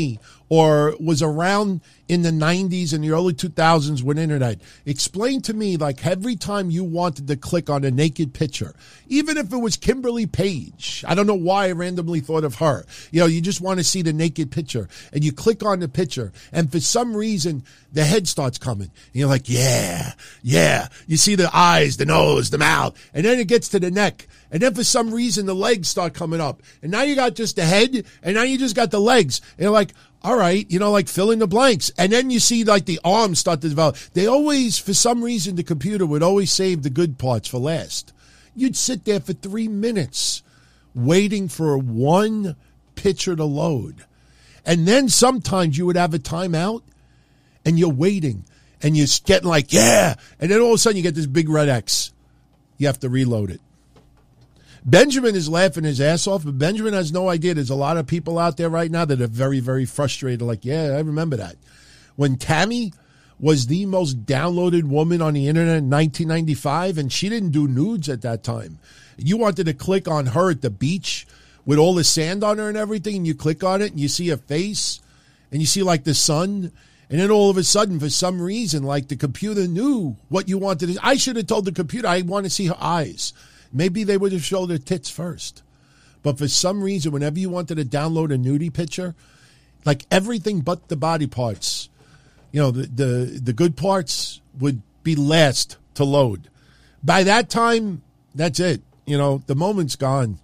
or was around in the nineties and the early two thousands with internet, explain to me, like, every time you wanted to click on a naked picture, even if it was Kimberly Page, I don't know why I randomly thought of her. You know, you just want to see the naked picture, and you click on the picture, and for some reason, the head starts coming. And you're like, yeah, yeah. You see the eyes, the nose, the mouth, and then it gets to the neck. And then for some reason, the legs start coming up. And now you got just the head, and now you just got the legs. And you're like, all right, you know, like fill in the blanks. And then you see like the arms start to develop. They always, for some reason, the computer would always save the good parts for last. You'd sit there for three minutes waiting for one picture to load. And then sometimes you would have a timeout and you're waiting and you're getting like, yeah. And then all of a sudden you get this big red X. You have to reload it. Benjamin is laughing his ass off, but Benjamin has no idea. There's a lot of people out there right now that are very, very frustrated. Like, yeah, I remember that. When Tammy was the most downloaded woman on the internet in nineteen ninety-five, and she didn't do nudes at that time. You wanted to click on her at the beach with all the sand on her and everything, and you click on it, and you see her face, and you see, like, the sun, and then all of a sudden, for some reason, like, the computer knew what you wanted to. I should have told the computer I want to see her eyes. Maybe they would have showed her tits first. But for some reason, whenever you wanted to download a nudie picture, like everything but the body parts, you know, the, the, the good parts would be last to load. By that time, that's it. You know, the moment's gone.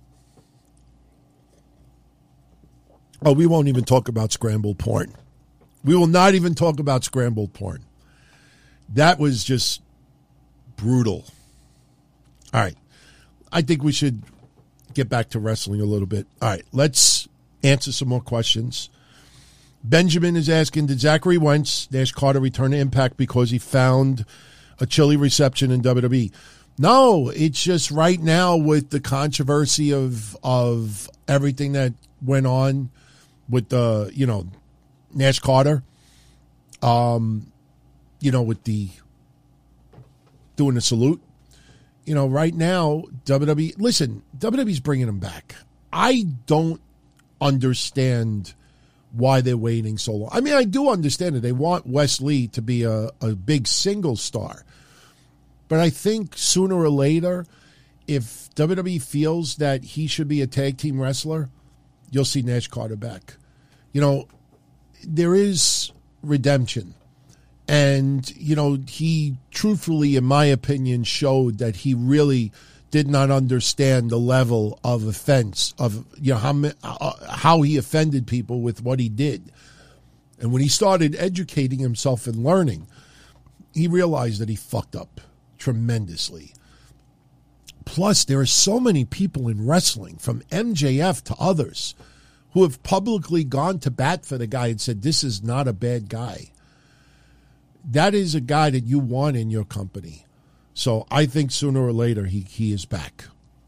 Oh, we won't even talk about scrambled porn. We will not even talk about scrambled porn. That was just brutal. All right. I think we should get back to wrestling a little bit. All right, let's answer some more questions. Benjamin is asking, did Zachary Wentz, Nash Carter, return to Impact because he found a chilly reception in W W E? No, it's just right now with the controversy of of everything that went on with the, you know, Nash Carter, um, you know, with the doing the salute. You know, right now, W W E, listen, W W E's bringing him back. I don't understand why they're waiting so long. I mean, I do understand it. They want Wes Lee to be a, a big single star. But I think sooner or later, if W W E feels that he should be a tag team wrestler, you'll see Nash Carter back. You know, there is redemption. And, you know, he truthfully, in my opinion, showed that he really did not understand the level of offense, of, you know, how, uh, how he offended people with what he did. And when he started educating himself and learning, he realized that he fucked up tremendously. Plus, there are so many people in wrestling, from M J F to others, who have publicly gone to bat for the guy and said, this is not a bad guy. That is a guy that you want in your company. So I think sooner or later he, he is back.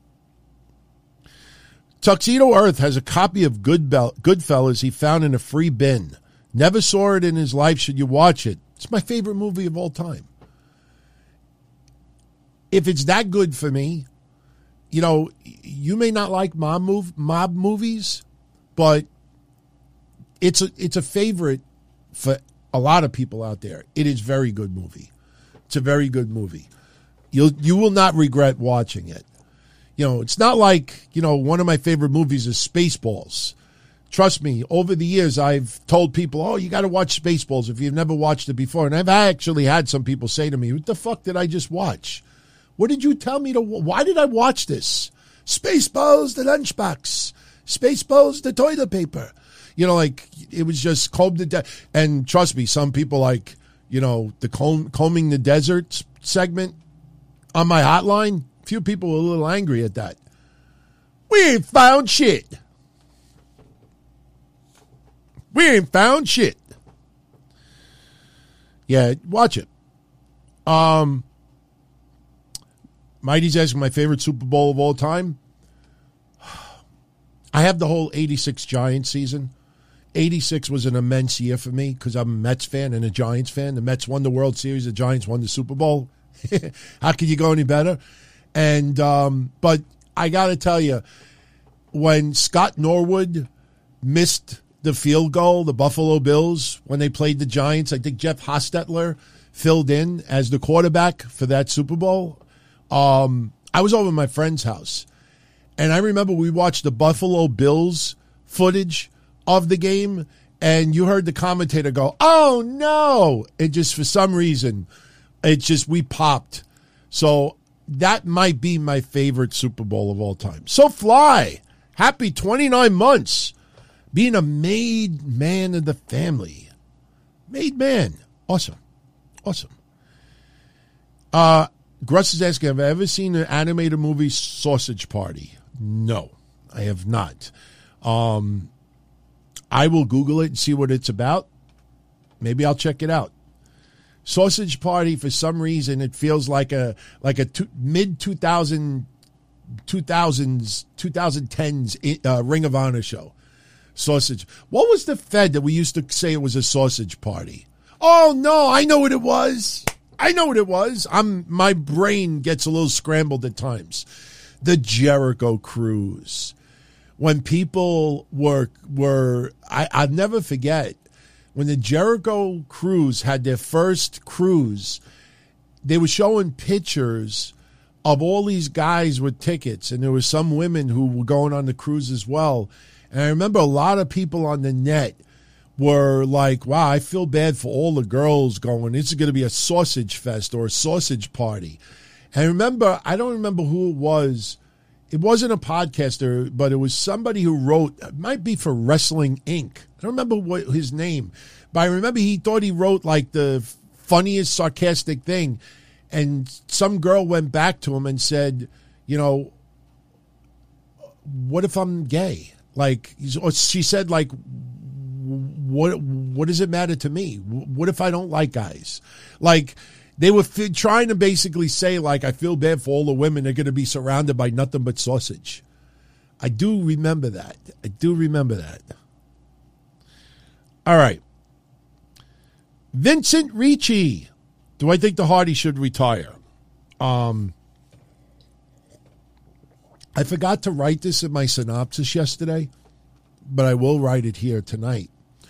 Tuxedo Earth has a copy of Good Bell, Goodfellas he found in a free bin. Never saw it in his life. Should you watch it? It's my favorite movie of all time. If it's that good for me, you know, you may not like mob move mob movies, but it's a it's a favorite for a lot of people out there. It is a very good movie. It's a very good movie. You'll you will not regret watching it. You know, it's not like, you know, one of my favorite movies is Spaceballs. Trust me, over the years I've told people, oh, you got to watch Spaceballs if you've never watched it before. And I've actually had some people say to me, what the fuck did I just watch? What did you tell me to, why did I watch this? Spaceballs, the lunchbox. Spaceballs, the toilet paper. You know, like, it was just comb the de- and trust me, some people like, you know, the comb- combing the desert segment on my hotline, a few people were a little angry at that. We ain't found shit. We ain't found shit. Yeah, watch it. Um, Mighty's asking my favorite Super Bowl of all time. I have the whole eighty-six Giants season. eighty-six was an immense year for me because I'm a Mets fan and a Giants fan. The Mets won the World Series. The Giants won the Super Bowl. How could you go any better? And um, but I got to tell you, when Scott Norwood missed the field goal, the Buffalo Bills, when they played the Giants. I think Jeff Hostetler filled in as the quarterback for that Super Bowl. Um, I was over at my friend's house, and I remember we watched the Buffalo Bills footage of the game, and you heard the commentator go, "Oh, no." It just, for some reason, it just, we popped. So that might be my favorite Super Bowl of all time. So Fly, happy twenty-nine months being a made man of the family. Made man. Awesome. Awesome. Uh, Gruss is asking, have I ever seen an animated movie, Sausage Party? No, I have not. Um, I will Google it and see what it's about. Maybe I'll check it out. Sausage Party, for some reason, it feels like a like a two, mid two thousand, two thousands, twenty tens uh, Ring of Honor show. Sausage. What was the Fed that we used to say it was a sausage party? Oh no, I know what it was. I know what it was. I'm my brain gets a little scrambled at times. The Jericho Cruise. When people were were I, I'll never forget when the Jericho Cruise had their first cruise, they were showing pictures of all these guys with tickets, and there were some women who were going on the cruise as well. And I remember a lot of people on the net were like, wow, I feel bad for all the girls going, this is going to be a sausage fest or a sausage party. And I remember, I don't remember who it was. It wasn't a podcaster, but it was somebody who wrote, it might be for Wrestling Incorporated. I don't remember what his name, but I remember he thought he wrote like the funniest sarcastic thing. And some girl went back to him and said, you know, what if I'm gay? Like, or she said, like, what what does it matter to me? What if I don't like guys? Like, they were f- trying to basically say, like, I feel bad for all the women. They're going to be surrounded by nothing but sausage. I do remember that. I do remember that. All right. Vincent Ricci. Do I think the Hardy should retire? Um, I forgot to write this in my synopsis yesterday, but I will write it here tonight.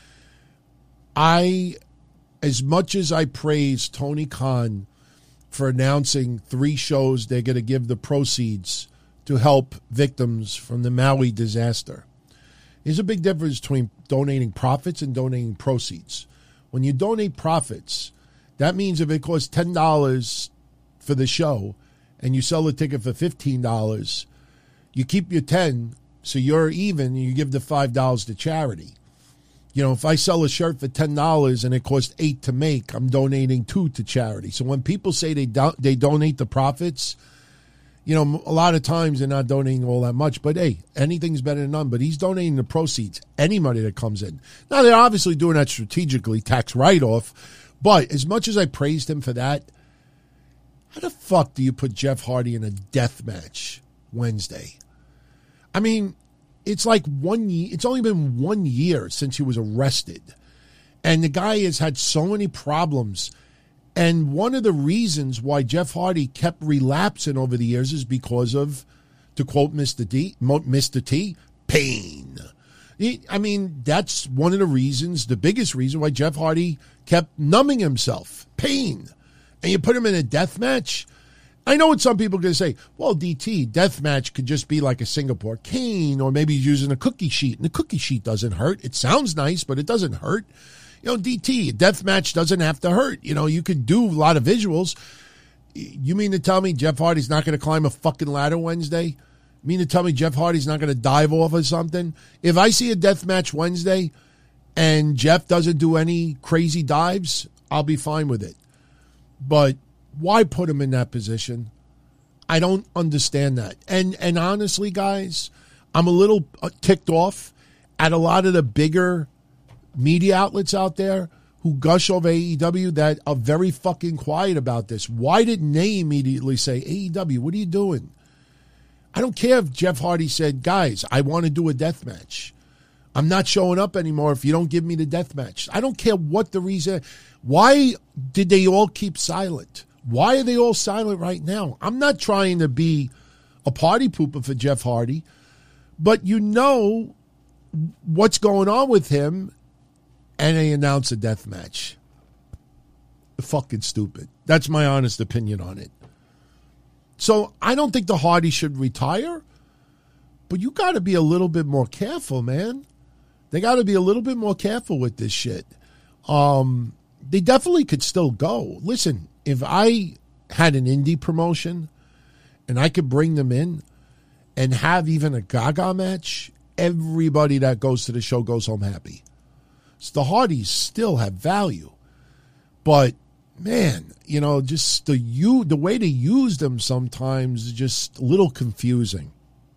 I, as much as I praise Tony Khan for announcing three shows they're going to give the proceeds to help victims from the Maui disaster, there's a big difference between donating profits and donating proceeds. When you donate profits, that means if it costs ten dollars for the show and you sell the ticket for fifteen dollars, you keep your ten, so you're even, and you give the five dollars to charity. You know, if I sell a shirt for ten dollars and it costs eight to make, I'm donating two to charity. So when people say they do, they donate the profits, you know, a lot of times they're not donating all that much. But, hey, anything's better than none. But he's donating the proceeds, any money that comes in. Now, they're obviously doing that strategically, tax write-off. But as much as I praised him for that, how the fuck do you put Jeff Hardy in a death match Wednesday? I mean, it's like one year, it's only been one year since he was arrested. And the guy has had so many problems. And one of the reasons why Jeff Hardy kept relapsing over the years is because of, to quote Mister D, Mister T, pain. He, I mean, that's one of the reasons, the biggest reason why Jeff Hardy kept numbing himself. Pain. And you put him in a death match. I know what some people are going to say, well, D T, death match could just be like a Singapore cane, or maybe he's using a cookie sheet, and the cookie sheet doesn't hurt. It sounds nice, but it doesn't hurt. You know, D T, a death match doesn't have to hurt. You know, you could do a lot of visuals. You mean to tell me Jeff Hardy's not going to climb a fucking ladder Wednesday? You mean to tell me Jeff Hardy's not going to dive off of something? If I see a death match Wednesday and Jeff doesn't do any crazy dives, I'll be fine with it. But why put him in that position? I don't understand that. And and honestly, guys, I'm a little ticked off at a lot of the bigger media outlets out there who gush over A E W that are very fucking quiet about this. Why didn't they immediately say, A E W, what are you doing? I don't care if Jeff Hardy said, guys, I want to do a death match. I'm not showing up anymore if you don't give me the death match. I don't care what the reason. Why did they all keep silent? Why are they all silent right now? I'm not trying to be a party pooper for Jeff Hardy, but you know what's going on with him, and they announce a death match. Fucking stupid. That's my honest opinion on it. So I don't think the Hardys should retire, but you got to be a little bit more careful, man. They got to be a little bit more careful with this shit. Um, they definitely could still go. Listen, if I had an indie promotion and I could bring them in and have even a Gaga match, everybody that goes to the show goes home happy. So the Hardys still have value. But, man, you know, just the you the way to use them sometimes is just a little confusing.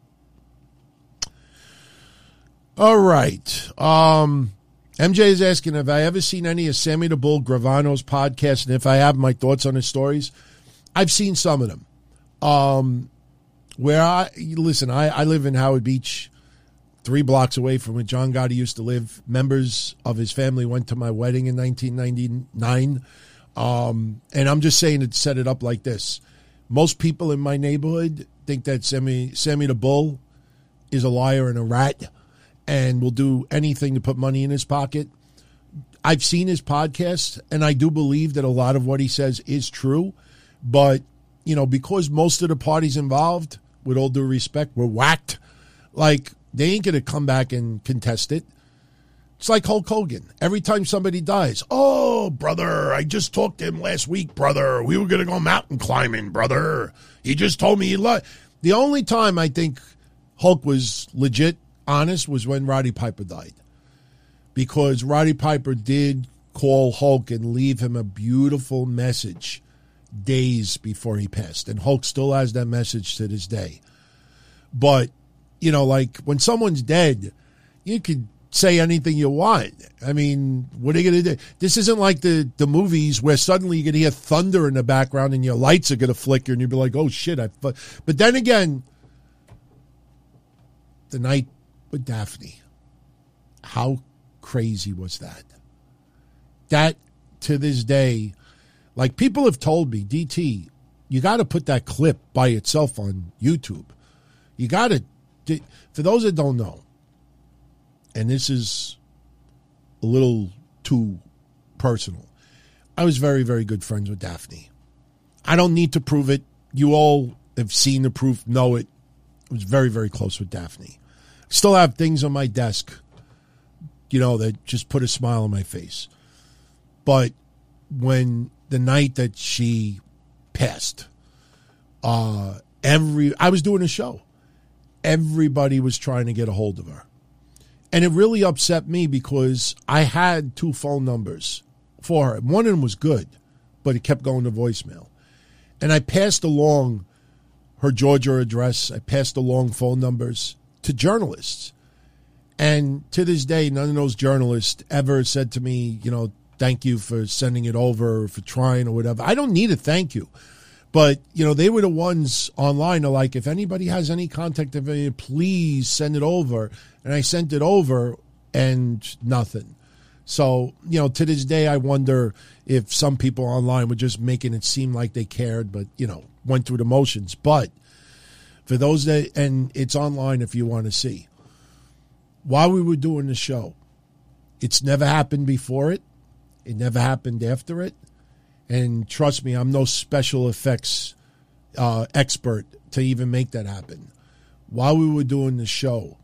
All right. Um, M J is asking, have I ever seen any of Sammy the Bull Gravano's podcast? And if I have, my thoughts on his stories. I've seen some of them. Um, where I, listen, I, I live in Howard Beach, three blocks away from where John Gotti used to live. Members of his family went to my wedding in nineteen ninety-nine. Um, and I'm just saying to set it up like this. Most people in my neighborhood think that Sammy, Sammy the Bull is a liar and a rat and will do anything to put money in his pocket. I've seen his podcast, and I do believe that a lot of what he says is true. But, you know, because most of the parties involved, with all due respect, were whacked, like, they ain't going to come back and contest it. It's like Hulk Hogan. Every time somebody dies, oh, brother, I just talked to him last week, brother. We were going to go mountain climbing, brother. He just told me he loved. The only time I think Hulk was legit honest was when Roddy Piper died. Because Roddy Piper did call Hulk and leave him a beautiful message days before he passed. And Hulk still has that message to this day. But, you know, like when someone's dead, you could say anything you want. I mean, what are you going to do? This isn't like the, the movies where suddenly you can hear thunder in the background and your lights are going to flicker and you'll be like, oh, shit. I fu-. But then again, the night with Daphne, how crazy was that? That, to this day, like people have told me, D T, you got to put that clip by itself on YouTube. You got to, for those that don't know, and this is a little too personal, I was very, very good friends with Daphne. I don't need to prove it. You all have seen the proof, know it. I was very, very close with Daphne. Still have things on my desk, you know, that just put a smile on my face. But when the night that she passed, uh, every I was doing a show. Everybody was trying to get a hold of her. And it really upset me because I had two phone numbers for her. One of them was good, but it kept going to voicemail. And I passed along her Georgia address. I passed along phone numbers to journalists. And to this day, none of those journalists ever said to me, you know, thank you for sending it over or for trying or whatever. I don't need a thank you. But, you know, they were the ones online are like, if anybody has any contact information, please send it over. And I sent it over and nothing. So, you know, to this day, I wonder if some people online were just making it seem like they cared, but, you know, went through the motions. But for those that, and it's online if you want to see, while we were doing the show, it's never happened before it. It never happened after it. And trust me, I'm no special effects uh, expert to even make that happen. While we were doing the show,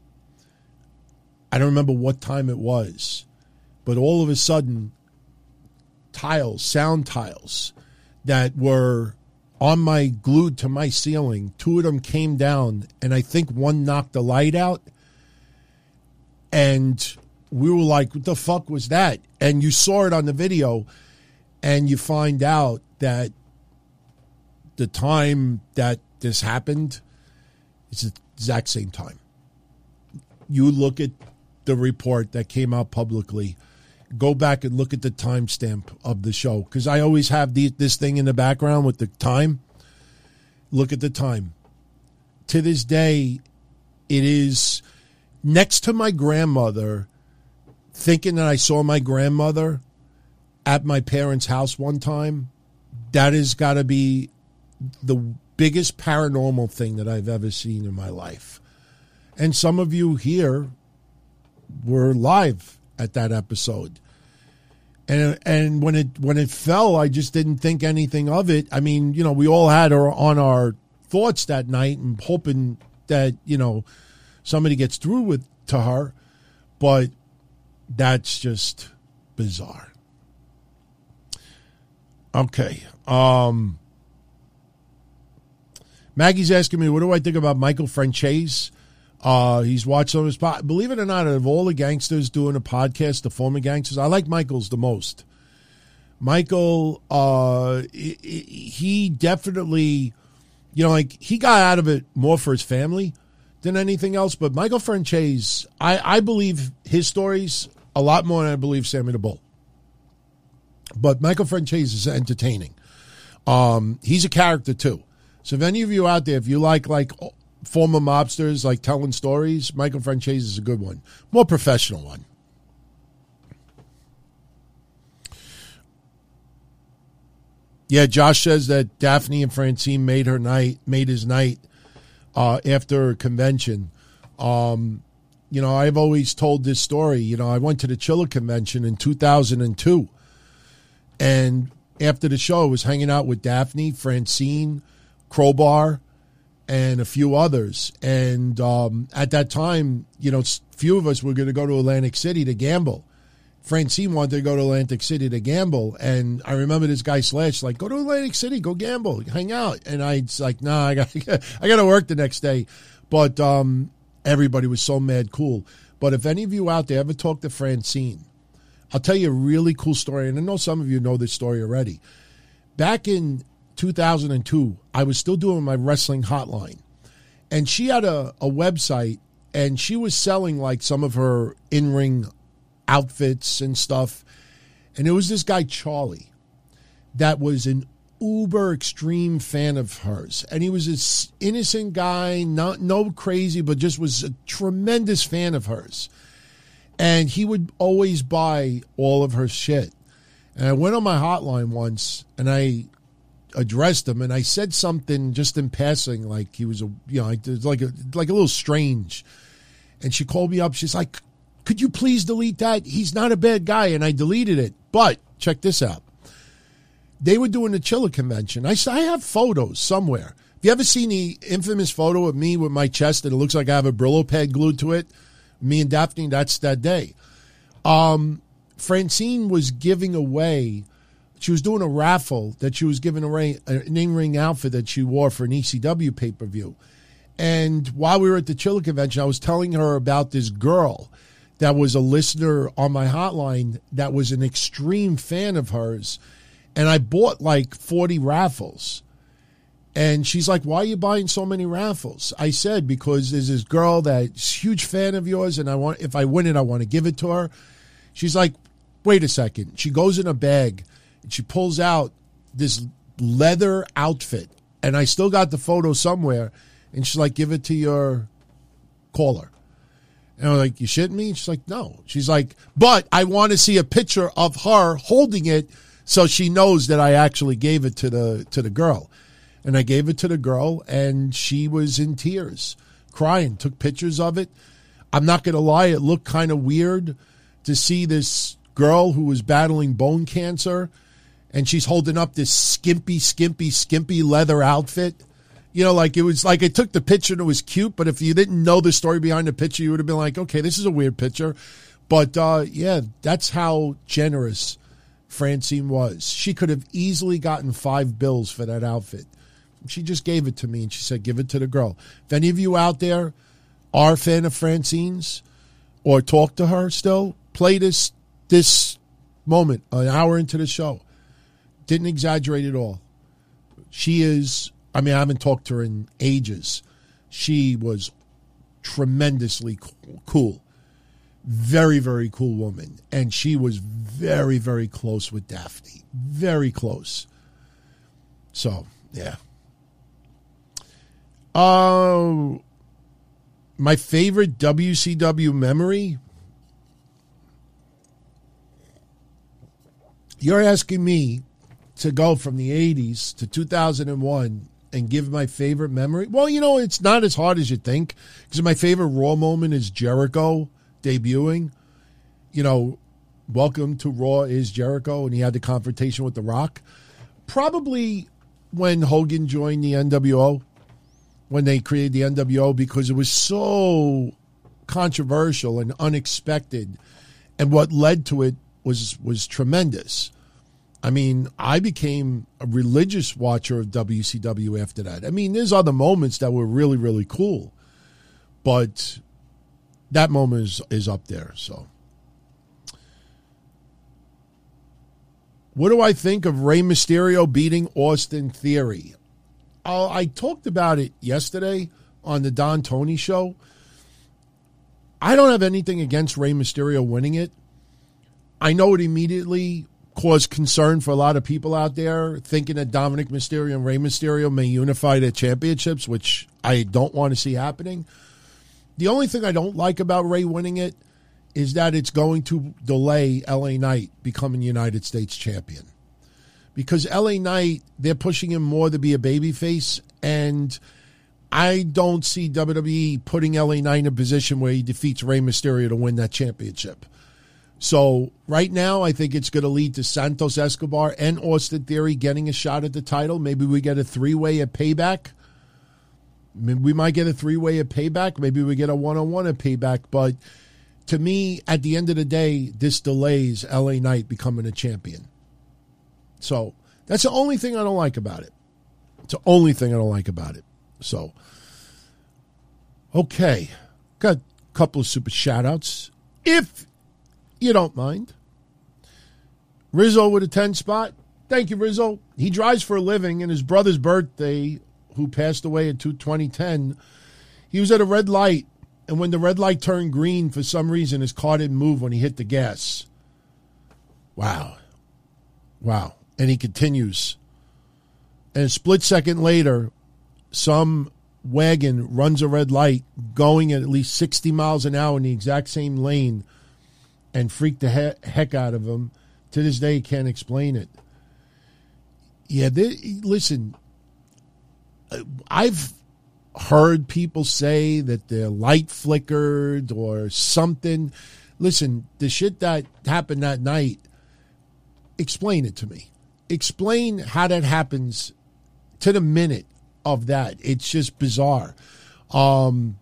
I don't remember what time it was, but all of a sudden, tiles, sound tiles that were on my, glued to my ceiling, two of them came down, and I think one knocked the light out. And we were like, what the fuck was that? And you saw it on the video. And you find out that the time that this happened, it's the exact same time. You look at the report that came out publicly. Go back and look at the timestamp of the show. Because I always have the, this thing in the background with the time. Look at the time. To this day, it is next to my grandmother, thinking that I saw my grandmother at my parents' house one time. That has got to be the biggest paranormal thing that I've ever seen in my life. And some of you here were live at that episode. And and when it when it fell, I just didn't think anything of it. I mean, you know, we all had her on our thoughts that night and hoping that, you know, somebody gets through with to her. But that's just bizarre. Okay. Um, Maggie's asking me, what do I think about Michael Franchese? Uh, he's watched some of his pod. Believe it or not, of all the gangsters doing a podcast, the former gangsters, I like Michael's the most. Michael, uh, he definitely, you know, like he got out of it more for his family than anything else. But Michael Franchese, I, I believe his stories a lot more than I believe Sammy the Bull. But Michael Franchese is entertaining. Um, he's a character too. So if any of you out there, if you like like former mobsters, like telling stories, Michael Franchese is a good one. More professional one. Yeah, Josh says that Daphne and Francine made her night, made his night uh, after a convention. Um, you know, I've always told this story. You know, I went to the Chiller convention in two thousand two. And after the show, I was hanging out with Daphne, Francine, Crowbar, and a few others. And um, at that time, you know, a few of us were going to go to Atlantic City to gamble. Francine wanted to go to Atlantic City to gamble. And I remember this guy Slash, like, go to Atlantic City, go gamble, hang out. And I was like, nah, I got I got to work the next day. But um, everybody was so mad cool. But if any of you out there ever talk to Francine, I'll tell you a really cool story. And I know some of you know this story already. Back in two thousand two, I was still doing my wrestling hotline. And she had a, a website, and she was selling like some of her in-ring outfits and stuff. And there was this guy, Charlie, that was an uber extreme fan of hers. And he was this innocent guy, not no crazy, but just was a tremendous fan of hers. And he would always buy all of her shit. And I went on my hotline once, and I addressed him, and I said something just in passing, like he was a, you know, like like a, like a little strange. And she called me up. She's like, could you please delete that? He's not a bad guy. And I deleted it. But check this out. They were doing the Chiller convention. I said, I have photos somewhere. Have you ever seen the infamous photo of me with my chest and it looks like I have a Brillo pad glued to it? Me and Daphne, that's that day. Um, Francine was giving away, she was doing a raffle that she was giving away an in-ring outfit that she wore for an E C W pay-per-view. And while we were at the Chiller convention, I was telling her about this girl that was a listener on my hotline that was an extreme fan of hers. And I bought like forty raffles. And she's like, why are you buying so many raffles? I said, because there's this girl that's a huge fan of yours, and I want, if I win it, I want to give it to her. She's like, wait a second. She goes in a bag, and she pulls out this leather outfit. And I still got the photo somewhere. And she's like, give it to your caller. And I was like, you shitting me? She's like, no. She's like, but I want to see a picture of her holding it so she knows that I actually gave it to the to the girl. And I gave it to the girl, and she was in tears, crying, took pictures of it. I'm not going to lie, it looked kind of weird to see this girl who was battling bone cancer, and she's holding up this skimpy, skimpy, skimpy leather outfit. You know, like it was like I took the picture and it was cute, but if you didn't know the story behind the picture, you would have been like, okay, this is a weird picture. But, uh, yeah, that's how generous Francine was. She could have easily gotten five bills for that outfit. She just gave it to me, and she said, give it to the girl. If any of you out there are a fan of Francine's or talk to her still, play this this moment an hour into the show. Didn't exaggerate at all. She is, I mean, I haven't talked to her in ages. She was tremendously cool. Very, very cool woman. And she was very, very close with Daphne. Very close. So, yeah. Uh, my favorite W C W memory? You're asking me to go from the eighties to two thousand one and give my favorite memory? Well, you know, it's not as hard as you think, because my favorite Raw moment is Jericho debuting, you know, welcome to Raw is Jericho, and he had the confrontation with The Rock. Probably when Hogan joined the N W O, when they created the N W O, because it was so controversial and unexpected, and what led to it was was tremendous. I mean, I became a religious watcher of W C W after that. I mean, there's other moments that were really, really cool, but that moment is, is up there. So, what do I think of Rey Mysterio beating Austin Theory? Uh, I talked about it yesterday on the Don Tony show. I don't have anything against Rey Mysterio winning it. I know it immediately caused concern for a lot of people out there, thinking that Dominic Mysterio and Rey Mysterio may unify their championships, which I don't want to see happening. The only thing I don't like about Rey winning it is that it's going to delay L A Knight becoming United States champion. Because L A Knight, they're pushing him more to be a babyface, and I don't see W W E putting L A Knight in a position where he defeats Rey Mysterio to win that championship. So right now, I think it's going to lead to Santos Escobar and Austin Theory getting a shot at the title. Maybe we get a three-way at Payback. We might get a three-way at Payback. Maybe we get a one-on-one at Payback. But to me, at the end of the day, this delays L A Knight becoming a champion. So that's the only thing I don't like about it. It's the only thing I don't like about it. So, okay. Got a couple of super shout-outs. If you don't mind. Rizzo with a ten spot. Thank you, Rizzo. He drives for a living, and his brother's birthday, who passed away in twenty ten, he was at a red light, and when the red light turned green, for some reason, his car didn't move when he hit the gas. Wow. Wow. And he continues. And a split second later, some wagon runs a red light going at at least sixty miles an hour in the exact same lane and freaked the he- heck out of him. To this day, he can't explain it. Yeah, they, listen, I've heard people say that their light flickered or something. Listen, the shit that happened that night, explain it to me. Explain how that happens to the minute of that. It's just bizarre. Um,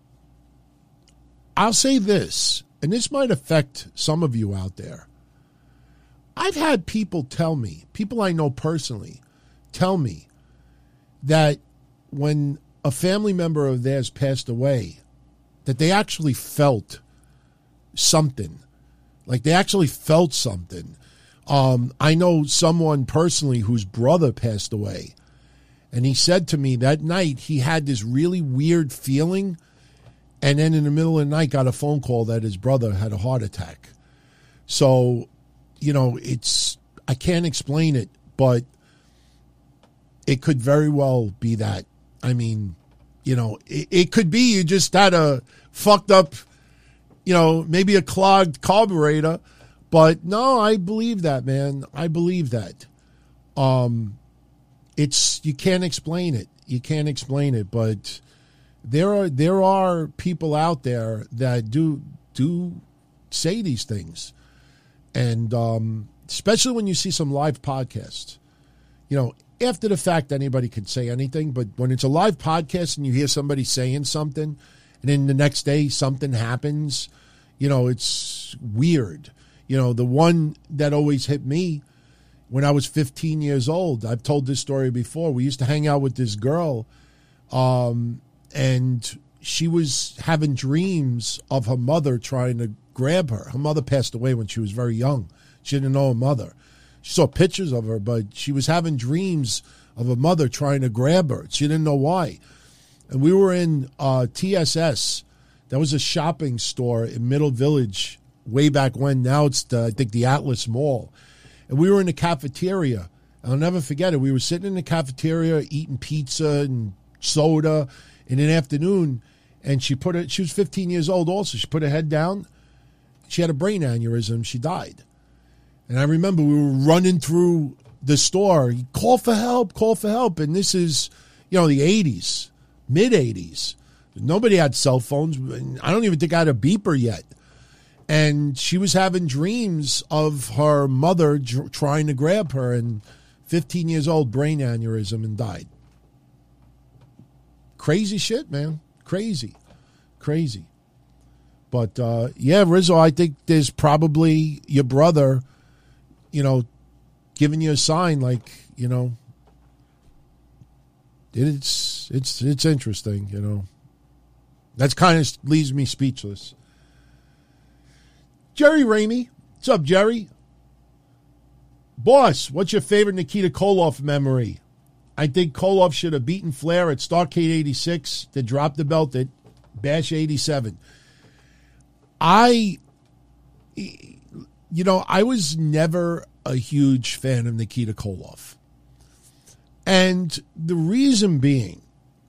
I'll say this, and this might affect some of you out there. I've had people tell me, people I know personally, tell me that when a family member of theirs passed away, that they actually felt something. Like they actually felt something. Um, I know someone personally whose brother passed away, and he said to me that night he had this really weird feeling, and then in the middle of the night got a phone call that his brother had a heart attack. So, you know, it's, I can't explain it, but it could very well be that. I mean, you know, it, it could be you just had a fucked up, you know, maybe a clogged carburetor. But no, I believe that, man. I believe that. Um, it's, you can't explain it. You can't explain it, but there are there are people out there that do do say these things, and um, especially when you see some live podcasts. You know, after the fact, anybody can say anything, but when it's a live podcast and you hear somebody saying something, and then the next day something happens, you know, it's weird. You know, the one that always hit me when I was fifteen years old, I've told this story before. We used to hang out with this girl, um, and she was having dreams of her mother trying to grab her. Her mother passed away when she was very young. She didn't know her mother. She saw pictures of her, but she was having dreams of her mother trying to grab her. She didn't know why. And we were in uh, T S S. That was a shopping store in Middle Village way back when. Now it's, the, I think, the Atlas Mall. And we were in the cafeteria. I'll never forget it. We were sitting in the cafeteria eating pizza and soda in an afternoon, and she put it. She was fifteen years old also. She put her head down. She had a brain aneurysm. She died. And I remember we were running through the store. Call for help, call for help. And this is, you know, the eighties, mid-eighties. Nobody had cell phones. I don't even think I had a beeper yet. And she was having dreams of her mother dr- trying to grab her, and fifteen years old, brain aneurysm, and died. Crazy shit, man. Crazy. Crazy. But, uh, yeah, Rizzo, I think there's probably your brother, you know, giving you a sign like, you know, it's it's it's interesting, you know. That's kind of leaves me speechless. Jerry Ramey. What's up, Jerry? Boss, what's your favorite Nikita Koloff memory? I think Koloff should have beaten Flair at Starrcade eighty-six to drop the belt at Bash eighty-seven. I, you know, I was never a huge fan of Nikita Koloff. And the reason being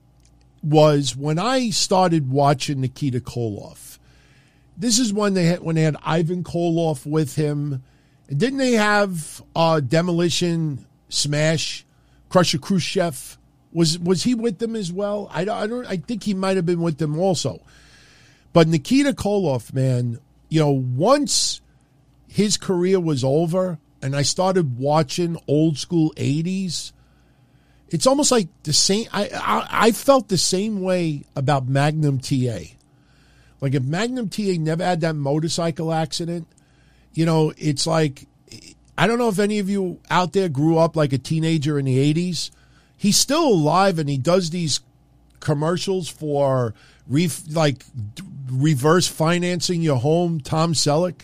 was when I started watching Nikita Koloff, this is when they had when they had Ivan Koloff with him. Didn't they have uh, Demolition, Smash, Crusher Khrushchev? Was was he with them as well? I don't. I, don't, I think he might have been with them also. But Nikita Koloff, man, you know, once his career was over and I started watching old school eighties, it's almost like the same. I, I I felt the same way about Magnum T A. Like if Magnum T A never had that motorcycle accident, you know, it's like, I don't know if any of you out there grew up like a teenager in the eighties. He's still alive and he does these commercials for re, like reverse financing your home, Tom Selleck.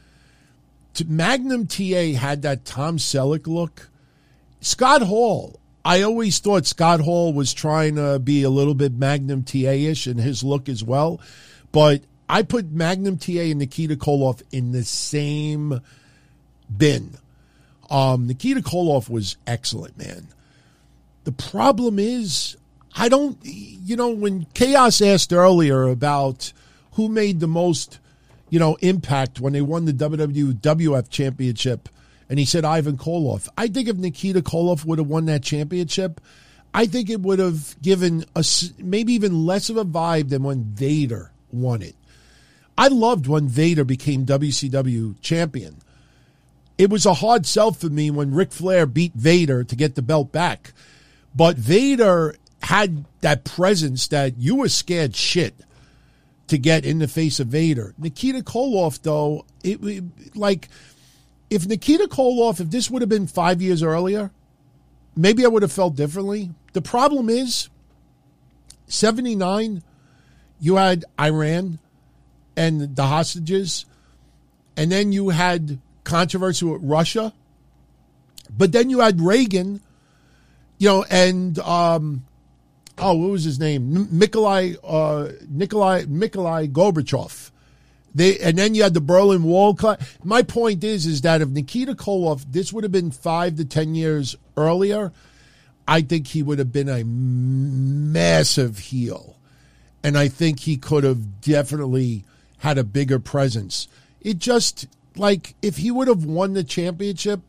Magnum T A had that Tom Selleck look. Scott Hall, I always thought Scott Hall was trying to be a little bit Magnum T A-ish in his look as well. But I put Magnum T A and Nikita Koloff in the same bin. Um, Nikita Koloff was excellent, man. The problem is, I don't, you know, when Chaos asked earlier about who made the most, you know, impact when they won the W W W F championship, and he said Ivan Koloff. I think if Nikita Koloff would have won that championship, I think it would have given us maybe even less of a vibe than when Vader won it. I loved when Vader became W C W champion. It was a hard sell for me when Ric Flair beat Vader to get the belt back. But Vader had that presence that you were scared shit to get in the face of Vader. Nikita Koloff, though, it, it like if Nikita Koloff, if this would have been five years earlier, maybe I would have felt differently. The problem is, seventy-nine, you had Iran and the hostages, and then you had controversy with Russia, but then you had Reagan, you know, and um, oh, what was his name? Nikolai, uh, Nikolai, Nikolai Gorbachev. They and then you had the Berlin Wall. My point is, is that if Nikita Koloff, this would have been five to ten years earlier, I think he would have been a massive heel, and I think he could have definitely had a bigger presence. It just, like, if he would have won the championship,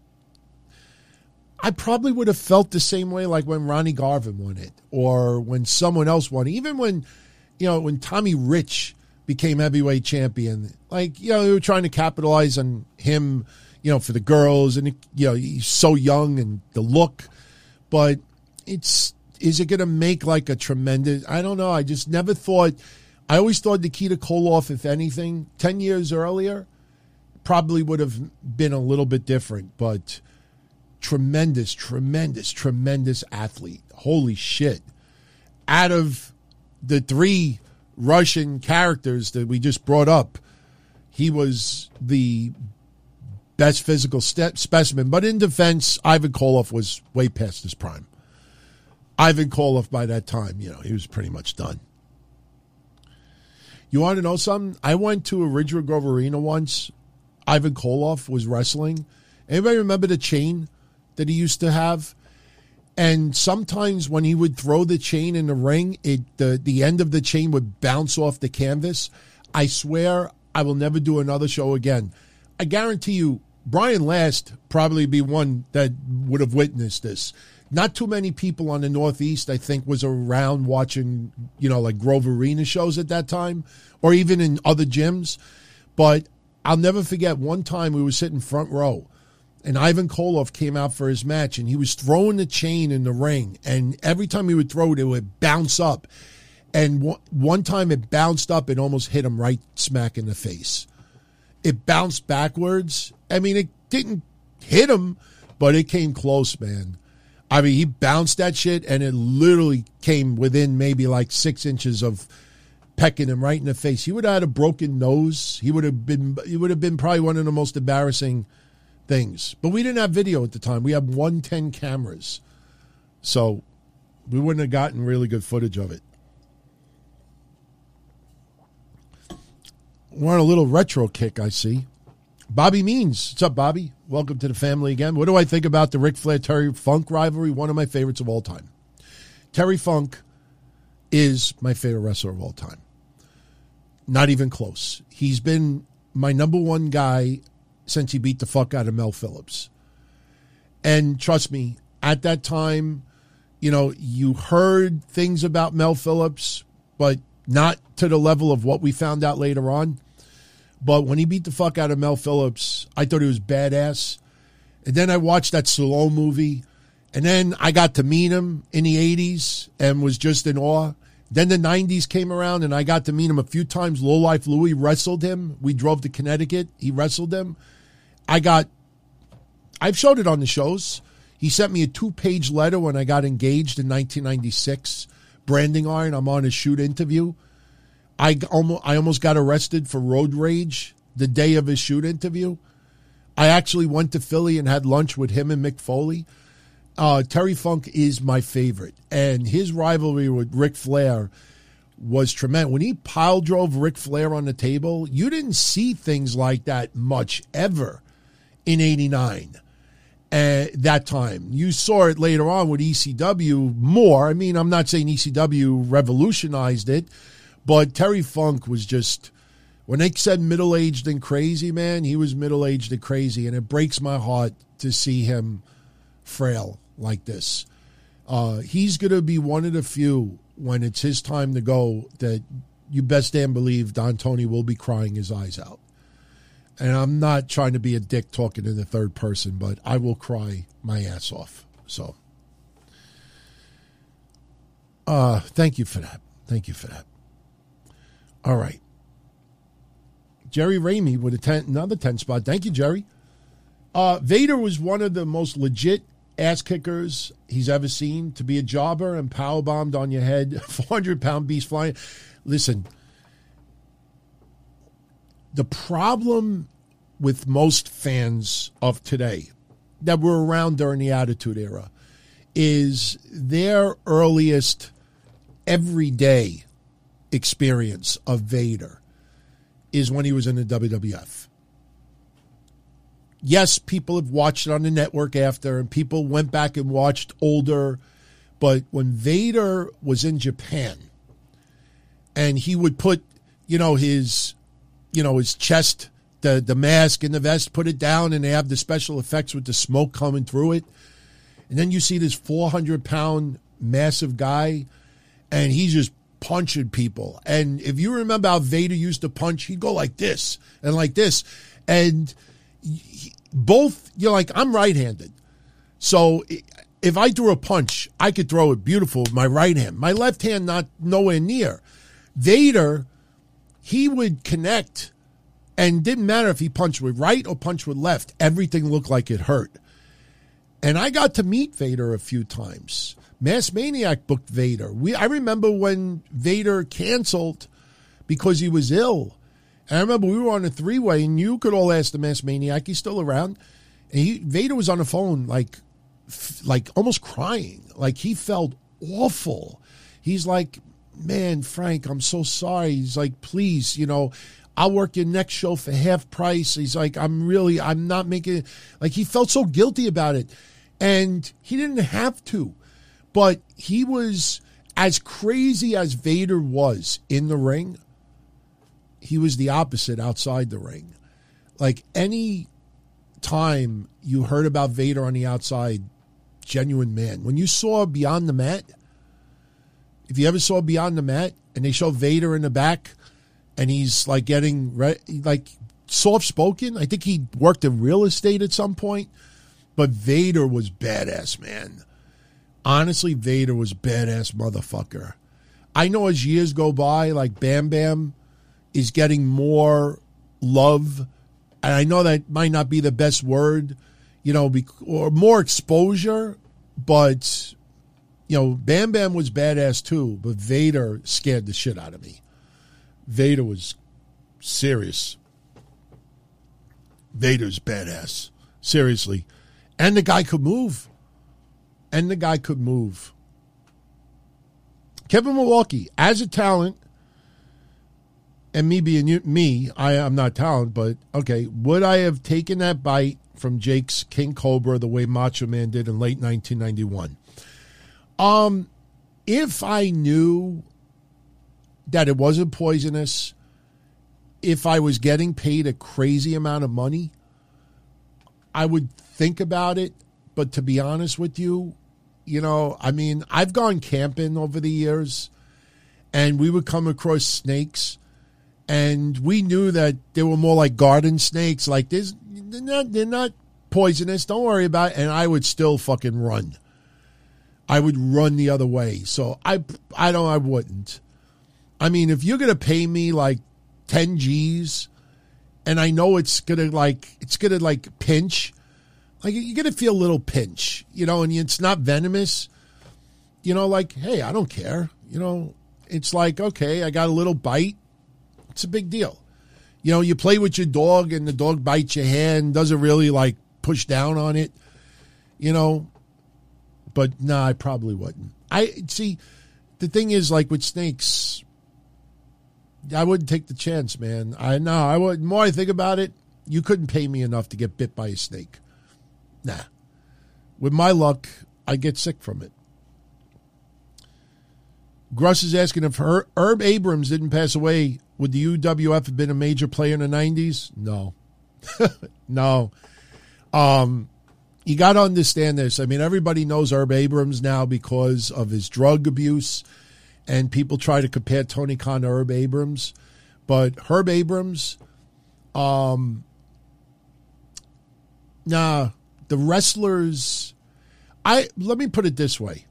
I probably would have felt the same way like when Ronnie Garvin won it or when someone else won it. Even when, you know, when Tommy Rich became heavyweight champion, like, you know, they were trying to capitalize on him, you know, for the girls, and, you know, he's so young and the look, but it's, is it going to make like a tremendous, I don't know. I just never thought, I always thought Nikita Koloff, if anything, ten years earlier, probably would have been a little bit different, but tremendous, tremendous, tremendous athlete. Holy shit. Out of the three Russian characters that we just brought up, he was the best physical step specimen. But in defense, Ivan Koloff was way past his prime. Ivan Koloff, by that time, you know, he was pretty much done. You want to know something? I went to a Ridgewood Grove Arena once. Ivan Koloff was wrestling. Anybody remember the chain that he used to have? And sometimes when he would throw the chain in the ring, it the, the end of the chain would bounce off the canvas. I swear I will never do another show again. I guarantee you, Brian Last probably be one that would have witnessed this. Not too many people on the Northeast, I think, was around watching, you know, like Grove Arena shows at that time, or even in other gyms. But I'll never forget one time we were sitting front row, and Ivan Koloff came out for his match, and he was throwing the chain in the ring, and every time he would throw it, it would bounce up. And one, one time it bounced up and almost hit him right smack in the face. It bounced backwards. I mean, it didn't hit him, but it came close, man. I mean, he bounced that shit, and it literally came within maybe like six inches of pecking him right in the face. He would have had a broken nose. He would have been. He would have been probably one of the most embarrassing things. But we didn't have video at the time. We had one ten cameras, so we wouldn't have gotten really good footage of it. We're on a little retro kick, I see. Bobby Means. What's up, Bobby? Welcome to the family again. What do I think about the Ric Flair-Terry Funk rivalry? One of my favorites of all time. Terry Funk is my favorite wrestler of all time. Not even close. He's been my number one guy since he beat the fuck out of Mel Phillips. And trust me, at that time, you know, you heard things about Mel Phillips, but not to the level of what we found out later on. But when he beat the fuck out of Mel Phillips, I thought he was badass. And then I watched that Stallone movie. And then I got to meet him in the eighties and was just in awe. Then the nineties came around and I got to meet him a few times. Low Life Louie wrestled him. We drove to Connecticut. He wrestled him. I got, I've showed it on the shows. He sent me a two-page letter when I got engaged in nineteen ninety-six. Branding iron. I'm on a shoot interview. I almost, I almost got arrested for road rage the day of his shoot interview. I actually went to Philly and had lunch with him and Mick Foley. Uh, Terry Funk is my favorite. And his rivalry with Ric Flair was tremendous. When he pile drove Ric Flair on the table, you didn't see things like that much ever in eighty-nine. Uh, that time. You saw it later on with E C W more. I mean, I'm not saying E C W revolutionized it, but Terry Funk was just, when they said middle-aged and crazy, man, he was middle-aged and crazy, and it breaks my heart to see him frail like this. Uh, he's going to be one of the few, when it's his time to go, that you best damn believe Don Tony will be crying his eyes out. And I'm not trying to be a dick talking in the third person, but I will cry my ass off. So, uh, thank you for that. Thank you for that. All right. Jerry Ramey with a ten, another ten spot. Thank you, Jerry. Uh, Vader was one of the most legit ass kickers he's ever seen. To be a jobber and powerbombed on your head, four hundred pound beast flying. Listen, the problem with most fans of today that were around during the Attitude Era is their earliest everyday experience of Vader is when he was in the W W F. Yes, people have watched it on the network after, and people went back and watched older, but when Vader was in Japan and he would put, you know, his, you know, his chest, the, the mask and the vest, put it down, and they have the special effects with the smoke coming through it. And then you see this four hundred pound massive guy, and he's just punching people. And if you remember how Vader used to punch, he'd go like this and like this. And he, both, you're like, I'm right-handed. So if I threw a punch, I could throw it beautiful with my right hand. My left hand, not nowhere near. Vader, he would connect, and didn't matter if he punched with right or punched with left. Everything looked like it hurt. And I got to meet Vader a few times. Mass Maniac booked Vader. We I remember when Vader canceled because he was ill. And I remember we were on a three-way, and you could all ask the Mass Maniac. He's still around. And he, Vader was on the phone, like, like almost crying. Like, he felt awful. He's like, man, Frank, I'm so sorry. He's like, please, you know, I'll work your next show for half price. He's like, I'm really, I'm not making, like, he felt so guilty about it. And he didn't have to. But he was, as crazy as Vader was in the ring, he was the opposite outside the ring. Like, any time you heard about Vader on the outside, genuine man. When you saw Beyond the Mat, if you ever saw Beyond the Mat and they show Vader in the back and he's like getting re- like soft-spoken. I think he worked in real estate at some point. But Vader was badass, man. Honestly, Vader was badass motherfucker. I know as years go by, like Bam Bam is getting more love. And I know that might not be the best word, you know, or more exposure. But, you know, Bam Bam was badass too. But Vader scared the shit out of me. Vader was serious. Vader's badass. Seriously. And the guy could move. And the guy could move. Kevin Milwaukee, as a talent, and me being you, me, I, I'm not talent, but okay, would I have taken that bite from Jake's King Cobra the way Macho Man did in late nineteen ninety-one? Um, if I knew that it wasn't poisonous, if I was getting paid a crazy amount of money, I would think about it. But to be honest with you, you know, I mean, I've gone camping over the years, and we would come across snakes, and we knew that they were more like garden snakes. Like, there's, they're not, they're not poisonous. Don't worry about it. And I would still fucking run. I would run the other way. So I, I don't, I wouldn't. I mean, if you're going to pay me like ten G's, and I know it's going to like, it's going to like pinch, like you're going to feel a little pinch, you know, and it's not venomous, you know, like, hey, I don't care. You know, it's like, okay, I got a little bite. It's a big deal. You know, you play with your dog and the dog bites your hand, doesn't really like push down on it, you know, but no, nah, I probably wouldn't. I see, the thing is, like with snakes, I wouldn't take the chance, man. I know, I would, the more I think about it, you couldn't pay me enough to get bit by a snake. Nah. With my luck, I get sick from it. Gruss is asking if Her- Herb Abrams didn't pass away, would the U W F have been a major player in the nineties? No. no. Um, you got to understand this. I mean, everybody knows Herb Abrams now because of his drug abuse, and people try to compare Tony Khan to Herb Abrams. But Herb Abrams, um, nah, the wrestlers, I let me put it this way.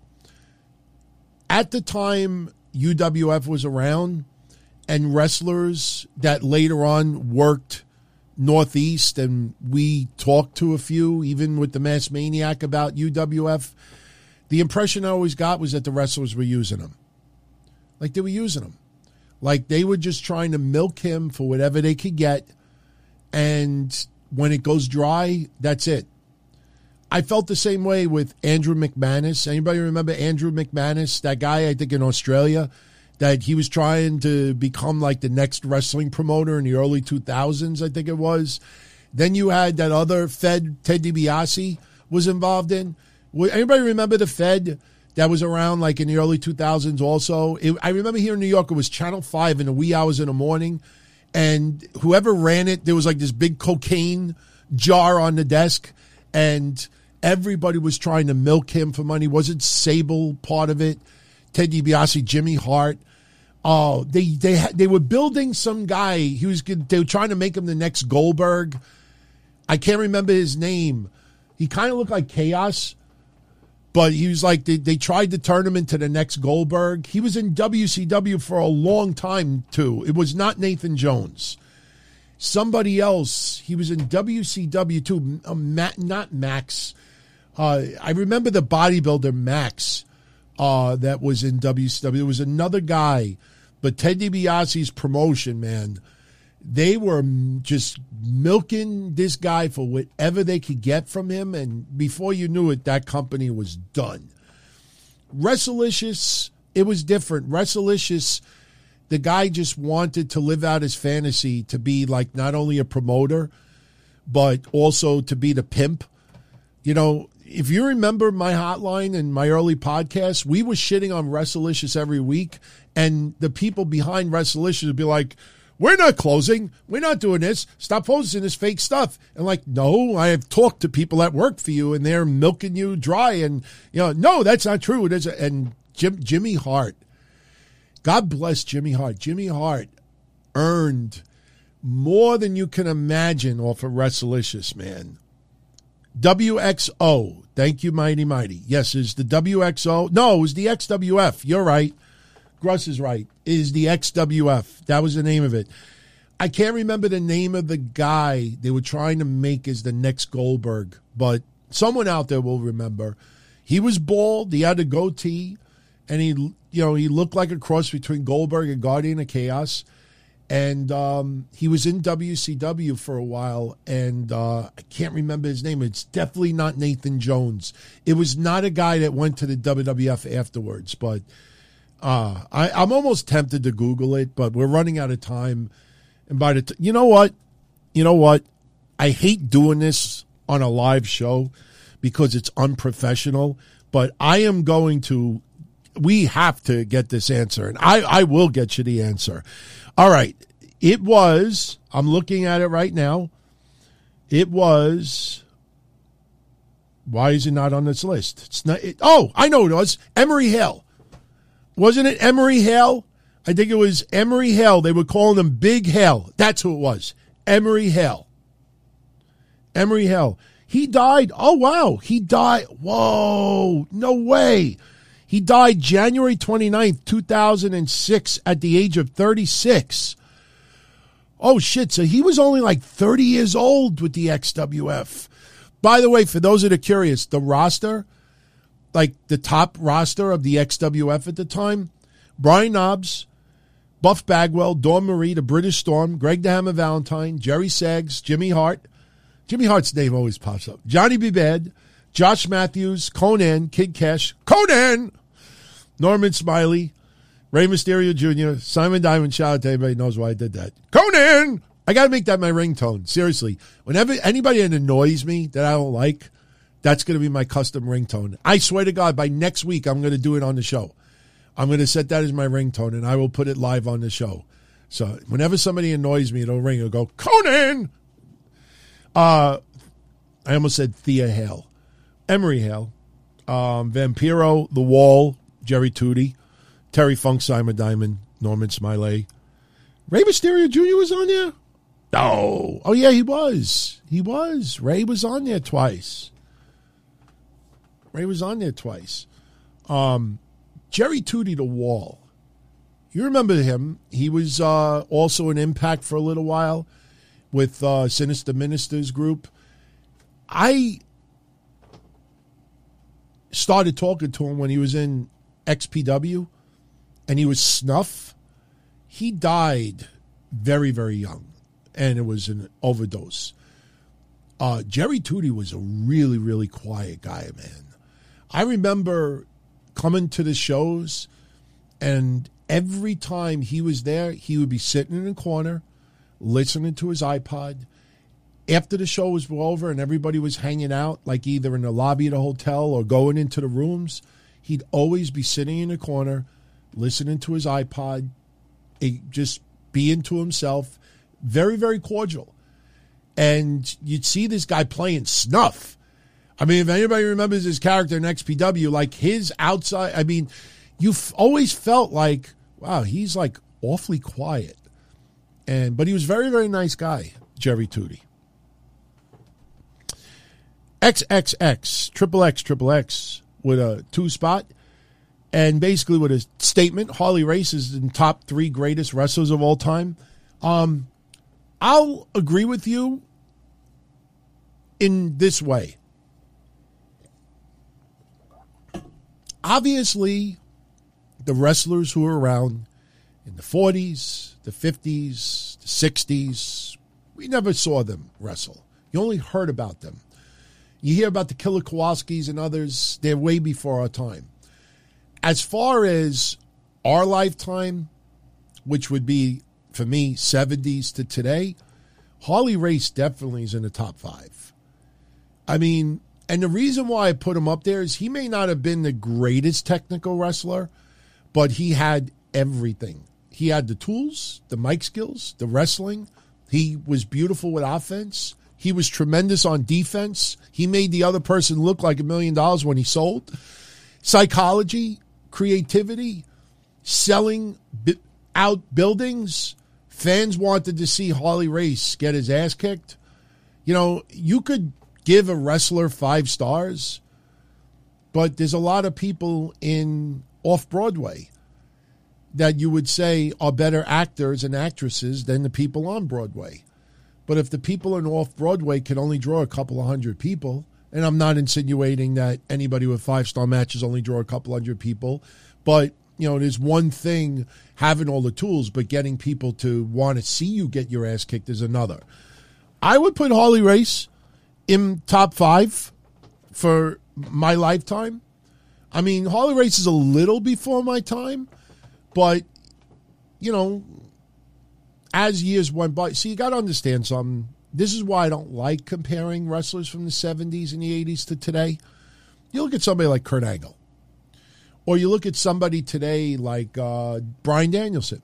At the time U W F was around, and wrestlers that later on worked Northeast, and we talked to a few, even with the Mass Maniac, about U W F, the impression I always got was that the wrestlers were using him. Like they were using him. Like they were just trying to milk him for whatever they could get, and when it goes dry, that's it. I felt the same way with Andrew McManus. Anybody remember Andrew McManus? That guy, I think, in Australia, that he was trying to become like the next wrestling promoter in the early two thousands, I think it was. Then you had that other Fed, Ted DiBiase, was involved in. Anybody remember the Fed that was around like in the early two thousands also? It, I remember here in New York, it was Channel five in the wee hours in the morning, and whoever ran it, there was like this big cocaine jar on the desk, and everybody was trying to milk him for money. Wasn't Sable part of it? Ted DiBiase, Jimmy Hart. Oh, they they they were building some guy. He was they were trying to make him the next Goldberg. I can't remember his name. He kind of looked like Chaos, but he was like they, they tried to turn him into the next Goldberg. He was in W C W for a long time too. It was not Nathan Jones. Somebody else. He was in W C W too. Uh, Matt, not Max. Uh, I remember the bodybuilder Max uh, that was in W C W. There was another guy, but Ted DiBiase's promotion, man, they were just milking this guy for whatever they could get from him, and before you knew it, that company was done. WrestleLicious, it was different. WrestleLicious, the guy just wanted to live out his fantasy to be like not only a promoter, but also to be the pimp. You know, if you remember my hotline and my early podcast, we were shitting on WrestleLicious every week, and the people behind WrestleLicious would be like, we're not closing. We're not doing this. Stop posting this fake stuff. And like, no, I have talked to people that work for you, and they're milking you dry. And, you know, no, that's not true. It is. And Jim, Jimmy Hart, God bless Jimmy Hart. Jimmy Hart earned more than you can imagine off of Wrestlicious, man. W X O. Thank you, Mighty Mighty. Yes, is the W X O. No, it was the X W F. You're right. Gruss is right. It is the X W F. That was the name of it. I can't remember the name of the guy they were trying to make as the next Goldberg, but someone out there will remember. He was bald. He had a goatee, and he, you know, he looked like a cross between Goldberg and Guardian of Chaos. And um, he was in W C W for a while, and uh, I can't remember his name. It's definitely not Nathan Jones. It was not a guy that went to the W W F afterwards, but uh, I, I'm almost tempted to Google it, but we're running out of time. And by the t- you know what? You know what? I hate doing this on a live show because it's unprofessional, but I am going to, we have to get this answer, and I, I will get you the answer. All right. It was, I'm looking at it right now. It was, why is it not on this list? It's not. It, oh, I know it was. Emery Hale. Wasn't it Emery Hale? I think it was Emery Hale. They were calling him Big Hale. That's who it was. Emery Hale. Emery Hale. He died. Oh, wow. He died. Whoa. No way. He died January twenty-ninth, two thousand six at the age of thirty-six. Oh, shit. So he was only like thirty years old with the X W F. By the way, for those that are curious, the roster, like the top roster of the X W F at the time, Brian Knobbs, Buff Bagwell, Dawn Marie, the British Storm, Greg the Hammer Valentine, Jerry Saggs, Jimmy Hart. Jimmy Hart's name always pops up. Johnny B. Bad, Josh Matthews, Conan, Kid Cash, Conan, Norman Smiley, Rey Mysterio Junior, Simon Diamond. Shout out to everybody knows why I did that. Conan! I got to make that my ringtone. Seriously. Whenever anybody that annoys me that I don't like, that's going to be my custom ringtone. I swear to God, by next week, I'm going to do it on the show. I'm going to set that as my ringtone, and I will put it live on the show. So whenever somebody annoys me, it'll ring. It'll go, Conan! Uh, I almost said Thea Hale. Emery Hale. Um, Vampiro, The Wall, Jerry Tootie, Terry Funk, Simon Diamond, Norman Smiley. Rey Mysterio Junior was on there? No. Oh, yeah, he was. He was. Ray was on there twice. Ray was on there twice. Um, Jerry Tootie, The Wall. You remember him. He was uh, also an Impact for a little while with uh, Sinister Ministers group. I started talking to him when he was in X P W, and he was Snuff. He died very, very young, and it was an overdose. Uh, Jerry Tootie was a really, really quiet guy, man. I remember coming to the shows, and every time he was there, he would be sitting in a corner, listening to his iPod. After the show was over and everybody was hanging out, like either in the lobby of the hotel or going into the rooms, he'd always be sitting in a corner, listening to his iPod, just being to himself. Very, very cordial. And you'd see this guy playing Snuff. I mean, if anybody remembers his character in X P W, like his outside, I mean, you've always felt like, wow, he's like awfully quiet. And but he was a very, very nice guy, Jerry Tootie. X X X, triple X, triple X with a two spot. And basically with a statement, Harley Race is in top three greatest wrestlers of all time. Um, I'll agree with you in this way. Obviously, the wrestlers who were around in the forties, the fifties, the sixties, we never saw them wrestle. You only heard about them. You hear about the Killer Kowalskis and others, they're way before our time. As far as our lifetime, which would be, for me, seventies to today, Harley Race definitely is in the top five. I mean, and the reason why I put him up there is he may not have been the greatest technical wrestler, but he had everything. He had the tools, the mic skills, the wrestling. He was beautiful with offense. He was tremendous on defense. He made the other person look like a million dollars when he sold. Psychology, creativity, selling out buildings, Fans wanted to see Harley Race get his ass kicked. You know, you could give a wrestler five stars, but there's a lot of people in off-Broadway that you would say are better actors and actresses than the people on Broadway. But if the people in off-Broadway can only draw a couple of hundred people, and I'm not insinuating that anybody with five-star matches only draw a couple hundred people, but, you know, there's one thing having all the tools, but getting people to want to see you get your ass kicked is another. I would put Harley Race in top five for my lifetime. I mean, Harley Race is a little before my time, but, you know, as years went by, see, you got to understand something. This is why I don't like comparing wrestlers from the seventies and the eighties to today. You look at somebody like Kurt Angle, or you look at somebody today like uh, Bryan Danielson.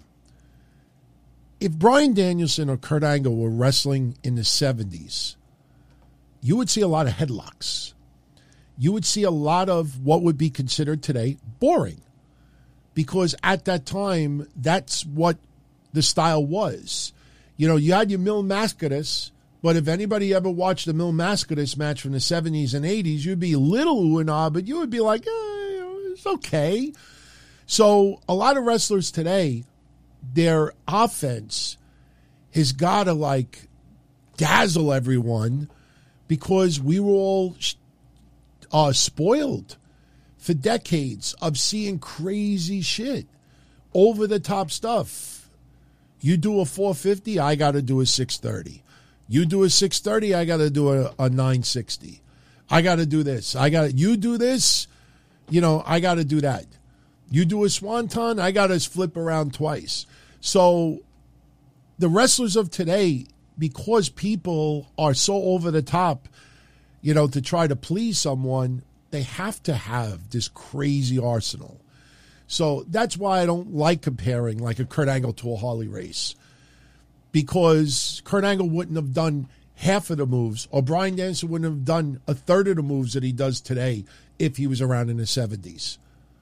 If Bryan Danielson or Kurt Angle were wrestling in the seventies, you would see a lot of headlocks. You would see a lot of what would be considered today boring. Because at that time, that's what the style was. You know, you had your Mil Mascaras, but if anybody ever watched the Mil Mascaras match from the seventies and eighties, you'd be a little ooh and ah, but you would be like, eh, it's okay. So a lot of wrestlers today, their offense has got to, like, dazzle everyone because we were all uh, spoiled for decades of seeing crazy shit, over-the-top stuff. You do a four fifty, I got to do a six thirty. You do a six thirty, I got to do a, a nine sixty. I got to do this. I got you do this, you know, I got to do that. You do a swanton, I got to flip around twice. So the wrestlers of today, because people are so over the top, you know, to try to please someone, they have to have this crazy arsenal. So that's why I don't like comparing like a Kurt Angle to a Harley Race, because Kurt Angle wouldn't have done half of the moves, or Bryan Danielson wouldn't have done a third of the moves that he does today if he was around in the seventies.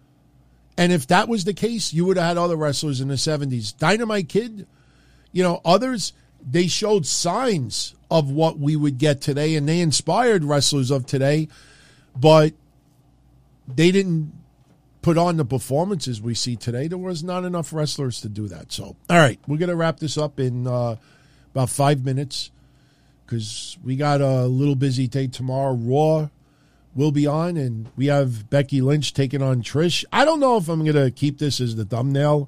And if that was the case, you would have had other wrestlers in the seventies. Dynamite Kid, you know, others, they showed signs of what we would get today, and they inspired wrestlers of today, but they didn't put on the performances we see today. There was not enough wrestlers to do that. So, all right, we're going to wrap this up in uh, about five minutes because we got a little busy day tomorrow. Raw will be on, and we have Becky Lynch taking on Trish. I don't know if I'm going to keep this as the thumbnail.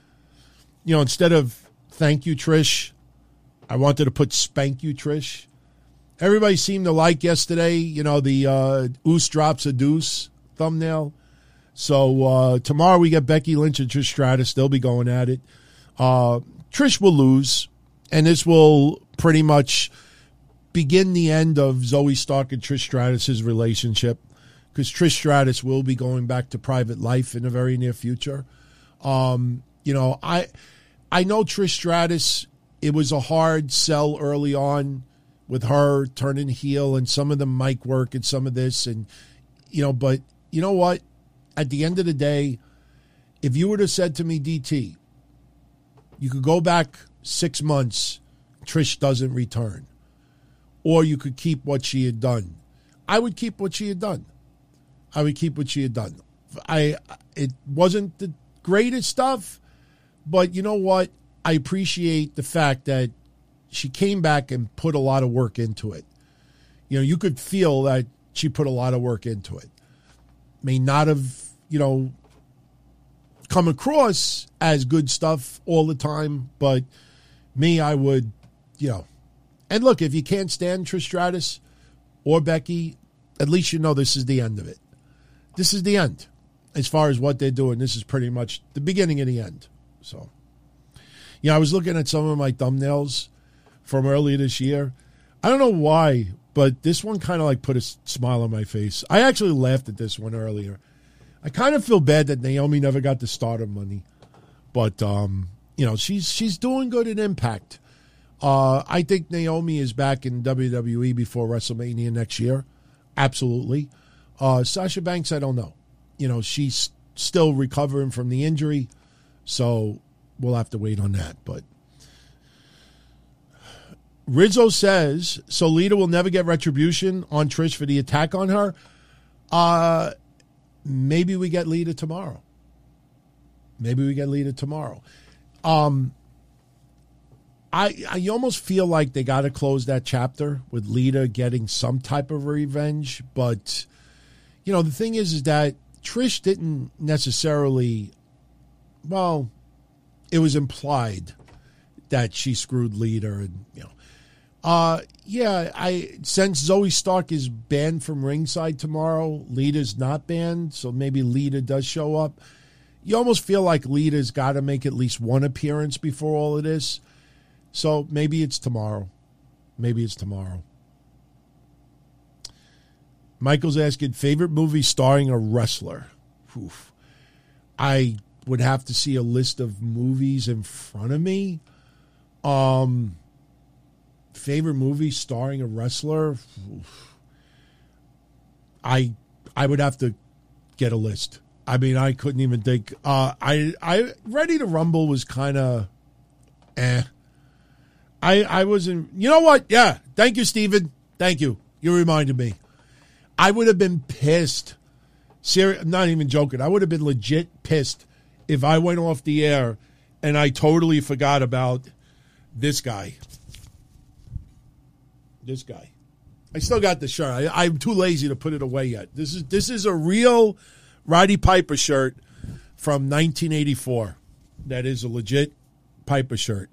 You know, instead of thank you, Trish, I wanted to put spank you, Trish. Everybody seemed to like yesterday, you know, the uh, Oos drops a deuce thumbnail. So uh, tomorrow we get Becky Lynch and Trish Stratus. They'll be going at it. Uh, Trish will lose, and this will pretty much begin the end of Zoe Stark and Trish Stratus' relationship, because Trish Stratus will be going back to private life in the very near future. Um, you know, I I know Trish Stratus, it was a hard sell early on with her turning heel and some of the mic work and some of this. And, you know, but you know what? At the end of the day, if you would have said to me, D T, you could go back six months, Trish doesn't return, or you could keep what she had done, I would keep what she had done. I would keep what she had done. I it wasn't the greatest stuff, but you know what? I appreciate the fact that she came back and put a lot of work into it. You know, you could feel that she put a lot of work into it. May not have, you know, come across as good stuff all the time, but me, I would, you know. And look, if you can't stand Trish Stratus or Becky, at least you know this is the end of it. This is the end. As far as what they're doing, this is pretty much the beginning of the end. So, you know, I was looking at some of my thumbnails from earlier this year. I don't know why, but this one kind of like put a smile on my face. I actually laughed at this one earlier. I kind of feel bad that Naomi never got the Stardom money, but um, you know, she's she's doing good in Impact. Uh, I think Naomi is back in W W E before WrestleMania next year, absolutely. Uh, Sasha Banks, I don't know. You know, she's still recovering from the injury, so we'll have to wait on that. But Rizzo says, so Lita will never get retribution on Trish for the attack on her. Uh, maybe we get Lita tomorrow. Maybe we get Lita tomorrow. Um, I I almost feel like they got to close that chapter with Lita getting some type of revenge. But, you know, the thing is, is that Trish didn't necessarily, well, it was implied that she screwed Lita. And, you know, uh, yeah, I since Zoe Stark is banned from ringside tomorrow, Lita's not banned, so maybe Lita does show up. You almost feel like Lita's got to make at least one appearance before all of this. So maybe it's tomorrow. Maybe it's tomorrow. Michael's asking, favorite movie starring a wrestler? Oof. I would have to see a list of movies in front of me. Um, favorite movie starring a wrestler? Oof. I I would have to get a list. I mean, I couldn't even think. Uh, I I Ready to Rumble was kind of eh. I I wasn't. You know what? Yeah. Thank you, Steven. Thank you. You reminded me. I would have been pissed. Serious, not even joking. I would have been legit pissed if I went off the air and I totally forgot about this guy. This guy. I still got the shirt. I, I'm too lazy to put it away yet. This is this is a real Roddy Piper shirt from nineteen eighty-four. That is a legit Piper shirt.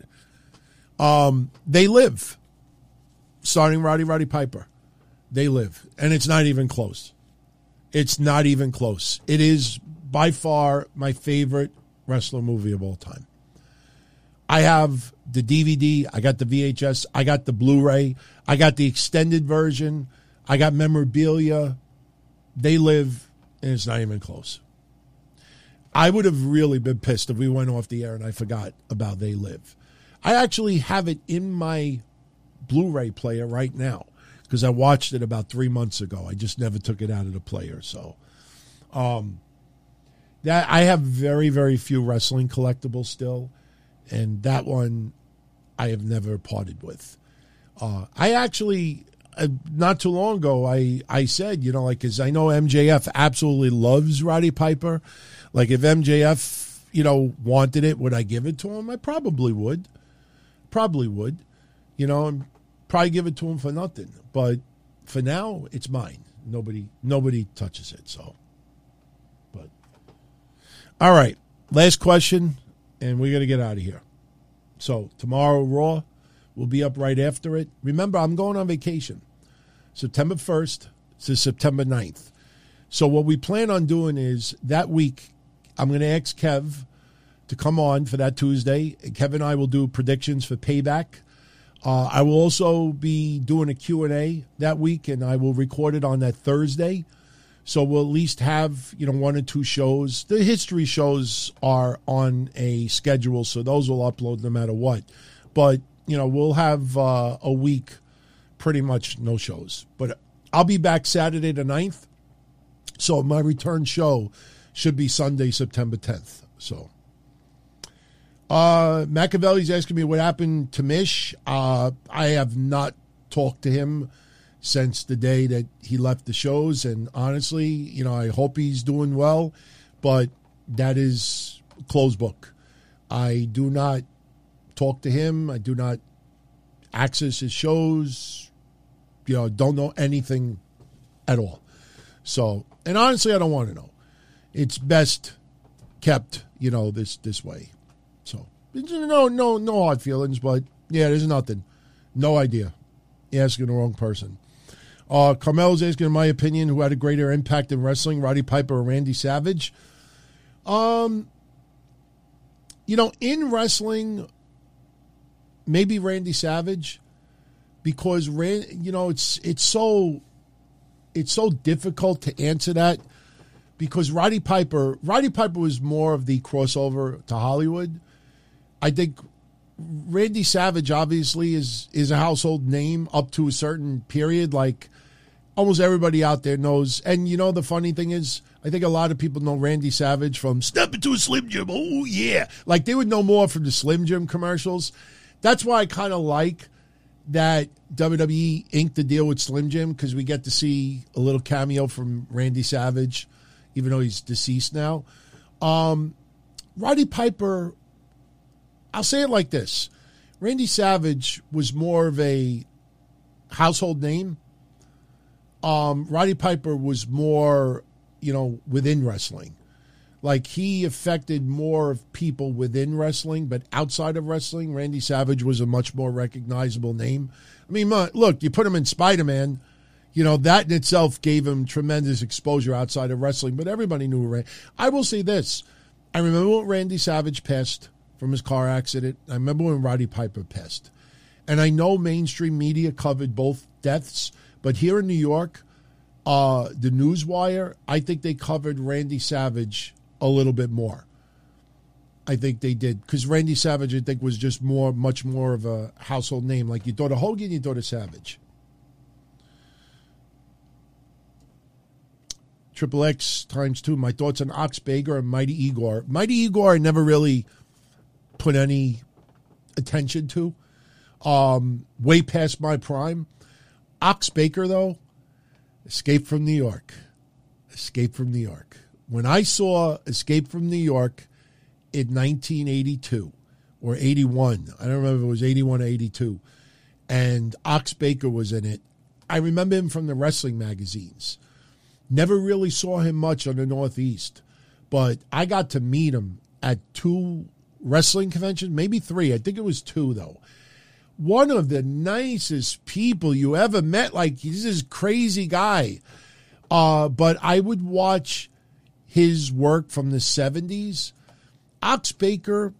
Um, They Live. Starting Roddy Roddy Piper. They Live. And it's not even close. It's not even close. It is by far my favorite wrestler movie of all time. I have the D V D. I got the V H S. I got the Blu-ray. I got the extended version. I got memorabilia. They Live. And it's not even close. I would have really been pissed if we went off the air and I forgot about They Live. I actually have it in my Blu-ray player right now because I watched it about three months ago. I just never took it out of the player. So um, that I have very, very few wrestling collectibles still. And that one I have never parted with. Uh, I actually... Uh, not too long ago, I, I said, you know, like, because I know M J F absolutely loves Roddy Piper. Like, if M J F, you know, wanted it, would I give it to him? I probably would. Probably would. You know, and probably give it to him for nothing. But for now, it's mine. Nobody, nobody touches it. So, but all right, last question, and we're gonna get out of here. So tomorrow, Raw. We'll be up right after it. Remember, I'm going on vacation. September first to September ninth. So what we plan on doing is that week, I'm going to ask Kev to come on for that Tuesday. Kev and I will do predictions for Payback. Uh, I will also be doing a Q and A that week, and I will record it on that Thursday. So we'll at least have, you know, one or two shows. The history shows are on a schedule, so those will upload no matter what. But you know, we'll have uh, a week, pretty much no shows. But I'll be back Saturday the ninth. So my return show should be Sunday, September tenth. So uh, Machiavelli's asking me what happened to Mish. Uh, I have not talked to him since the day that he left the shows. And honestly, you know, I hope he's doing well. But that is closed book. I do not talk to him. I do not access his shows. You know, don't know anything at all. So, and honestly, I don't want to know. It's best kept, you know, this this way. So, no, no, no hard feelings, but yeah, there's nothing. No idea. You're asking the wrong person. Uh, Carmelo's asking, in my opinion, who had a greater impact in wrestling, Roddy Piper or Randy Savage? Um, you know, in wrestling, maybe Randy Savage, because Rand, you know, it's it's so it's so difficult to answer that because Roddy Piper, Roddy Piper was more of the crossover to Hollywood. I think Randy Savage obviously is is a household name up to a certain period. Like almost everybody out there knows. And you know, the funny thing is, I think a lot of people know Randy Savage from Step Into a Slim Jim. Oh yeah, like they would know more from the Slim Jim commercials. That's why I kind of like that W W E inked the deal with Slim Jim because we get to see a little cameo from Randy Savage, even though he's deceased now. Um, Roddy Piper, I'll say it like this. Randy Savage was more of a household name. Um, Roddy Piper was more, you know, within wrestling. Like, he affected more of people within wrestling, but outside of wrestling, Randy Savage was a much more recognizable name. I mean, look, you put him in Spider-Man, you know, that in itself gave him tremendous exposure outside of wrestling, but everybody knew Randy. I will say this. I remember when Randy Savage passed from his car accident. I remember when Roddy Piper passed. And I know mainstream media covered both deaths, but here in New York, uh, the Newswire, I think they covered Randy Savage a little bit more. I think they did. Because Randy Savage, I think, was just more, much more of a household name. Like, you thought of Hogan, you thought of Savage. Triple X times two. My thoughts on Ox Baker and Mighty Igor. Mighty Igor, I never really put any attention to. Um, way past my prime. Ox Baker, though, Escape from New York. Escape from New York. When I saw Escape from New York in nineteen eighty-two or eighty-one, I don't remember if it was eighty-one or eighty-two, and Ox Baker was in it, I remember him from the wrestling magazines. Never really saw him much on the Northeast, but I got to meet him at two wrestling conventions, maybe three. I think it was two, though. One of the nicest people you ever met. Like, he's this crazy guy. Uh, but I would watch his work from the seventies. Ox Baker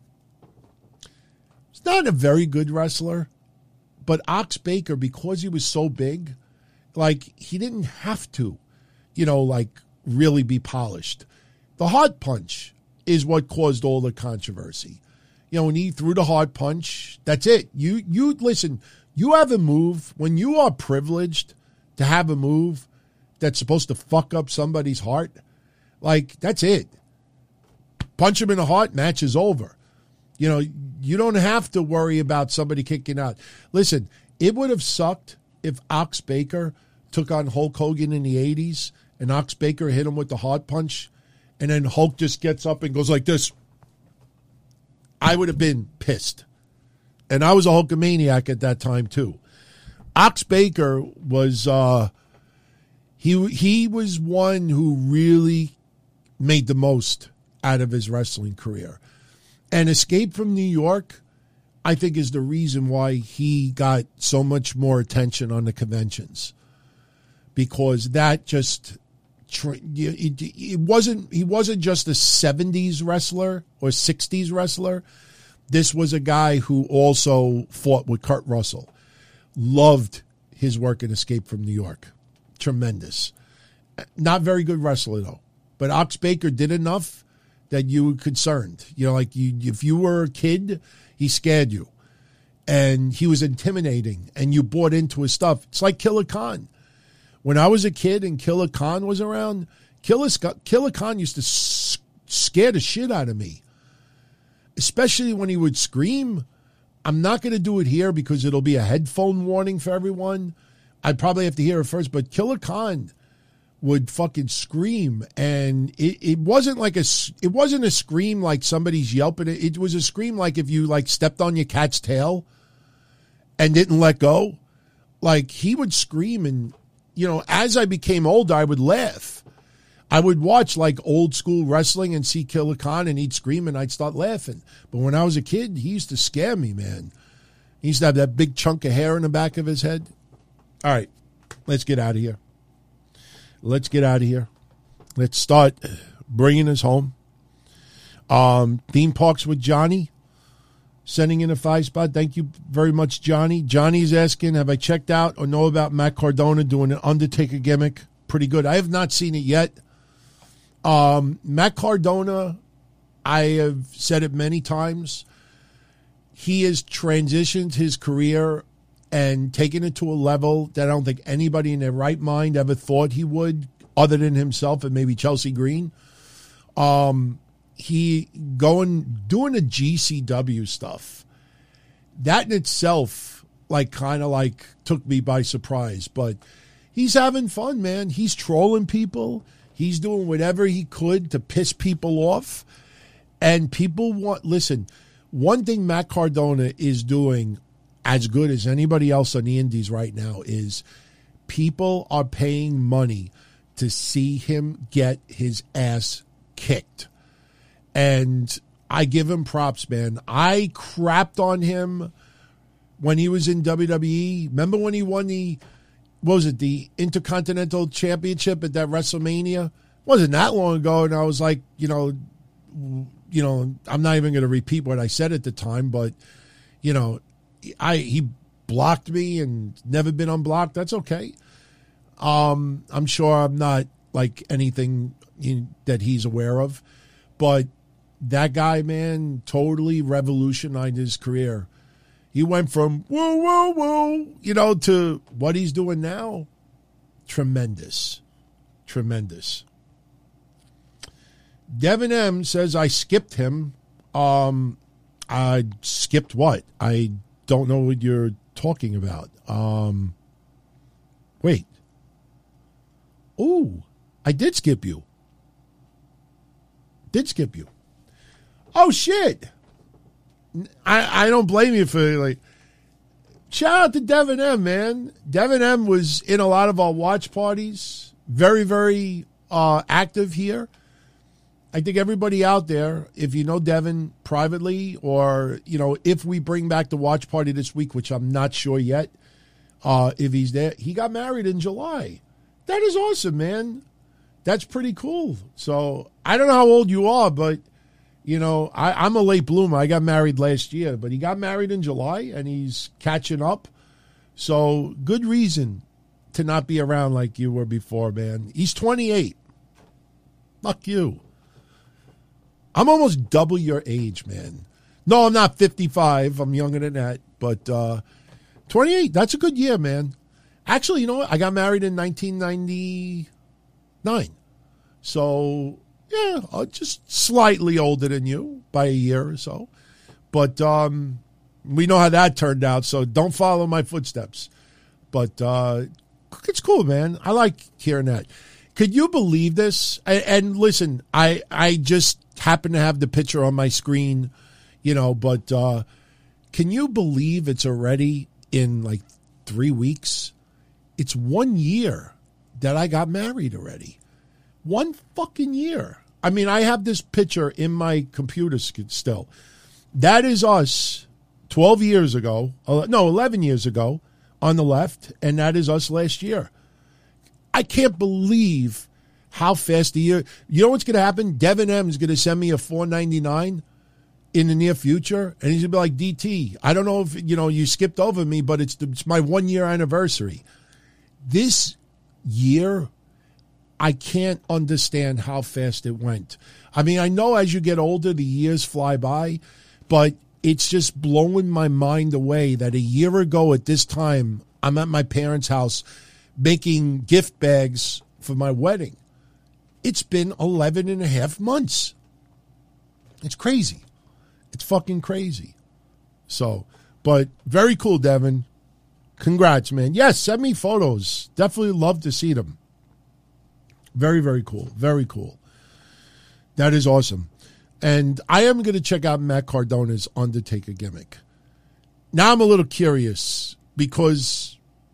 is not a very good wrestler, but Ox Baker, because he was so big, like, he didn't have to, you know, like, really be polished. The hard punch is what caused all the controversy. You know, when he threw the hard punch, that's it. You, you listen, you have a move, when you are privileged to have a move that's supposed to fuck up somebody's heart, like, that's it. Punch him in the heart, match is over. You know, you don't have to worry about somebody kicking out. Listen, it would have sucked if Ox Baker took on Hulk Hogan in the eighties and Ox Baker hit him with the hard punch, and then Hulk just gets up and goes like this. I would have been pissed. And I was a Hulkamaniac at that time, too. Ox Baker was, uh, he he was one who really made the most out of his wrestling career. And Escape from New York, I think, is the reason why he got so much more attention on the conventions. Because that just, it, it wasn't, he wasn't just a seventies wrestler or sixties wrestler. This was a guy who also fought with Kurt Russell. Loved his work in Escape from New York. Tremendous. Not very good wrestler, though. But Ox Baker did enough that you were concerned. You know, like, you, if you were a kid, he scared you. And he was intimidating, and you bought into his stuff. It's like Killer Khan. When I was a kid and Killer Khan was around, Killer, Killer Khan used to s- scare the shit out of me. Especially when he would scream. I'm not going to do it here because it'll be a headphone warning for everyone. I'd probably have to hear it first, but Killer Khan would fucking scream, and it, it wasn't like a it wasn't a scream like somebody's yelping. It, it was a scream like if you like stepped on your cat's tail and didn't let go. Like, he would scream, and you know, as I became older, I would laugh. I would watch like old school wrestling and see Killer Khan, and he'd scream, and I'd start laughing. But when I was a kid, he used to scare me, man. He used to have that big chunk of hair in the back of his head. All right, let's get out of here. Let's get out of here. Let's start bringing us home. Um, theme parks with Johnny. Sending in a five spot. Thank you very much, Johnny. Johnny's asking, have I checked out or know about Matt Cardona doing an Undertaker gimmick? Pretty good. I have not seen it yet. Um, Matt Cardona, I have said it many times. He has transitioned his career and taken it to a level that I don't think anybody in their right mind ever thought he would, other than himself and maybe Chelsea Green. Um, he going doing the G C W stuff. That in itself like kind of like took me by surprise. But he's having fun, man. He's trolling people. He's doing whatever he could to piss people off. And people want, listen, one thing Matt Cardona is doing as good as anybody else on the Indies right now is people are paying money to see him get his ass kicked. And I give him props, man. I crapped on him when he was in W W E. Remember when he won the, what was it, the Intercontinental Championship at that WrestleMania? It wasn't that long ago, and I was like, you know, you know, I'm not even going to repeat what I said at the time, but, you know, I he blocked me and never been unblocked. That's okay. Um, I'm sure I'm not like anything in, that he's aware of, but that guy, man, totally revolutionized his career. He went from whoa, whoa, whoa, you know, to what he's doing now. Tremendous. Tremendous. Devin M says, I skipped him. Um, I skipped what? I don't know what you're talking about. Um, wait. Ooh, I did skip you. Did skip you. Oh, shit. I, I don't blame you for, like, shout out to Devin M, man. Devin M was in a lot of our watch parties. Very, very uh, active here. I think everybody out there, if you know Devin privately, or, you know, if we bring back the watch party this week, which I'm not sure yet, uh, if he's there, he got married in July. That is awesome, man. That's pretty cool. So I don't know how old you are, but, you know, I, I'm a late bloomer. I got married last year, but he got married in July, and he's catching up. So good reason to not be around like you were before, man. He's twenty-eight. Fuck you. I'm almost double your age, man. No, I'm not fifty-five. I'm younger than that. But uh, twenty-eight, that's a good year, man. Actually, you know what? I got married in nineteen ninety-nine. So, yeah, uh, just slightly older than you by a year or so. But um, we know how that turned out, so don't follow my footsteps. But uh, it's cool, man. I like hearing that. Could you believe this? And, and listen, I, I just happen to have the picture on my screen, you know, but uh, can you believe it's already in like three weeks? It's one year that I got married already. One fucking year. I mean, I have this picture in my computer still. That is us twelve years ago, no, eleven years ago on the left, and that is us last year. I can't believe how fast the year. You know what's going to happen? Devin M is going to send me a four ninety-nine in the near future, and he's going to be like, D T, I don't know if, you know, you skipped over me, but it's, it's my one-year anniversary. This year, I can't understand how fast it went. I mean, I know as you get older, the years fly by, but it's just blowing my mind away that a year ago at this time, I'm at my parents' house making gift bags for my wedding. It's been eleven and a half months. It's crazy. It's fucking crazy. So, but very cool, Devin. Congrats, man. Yes, send me photos. Definitely love to see them. Very, very cool. Very cool. That is awesome. And I am going to check out Matt Cardona's Undertaker gimmick. Now I'm a little curious because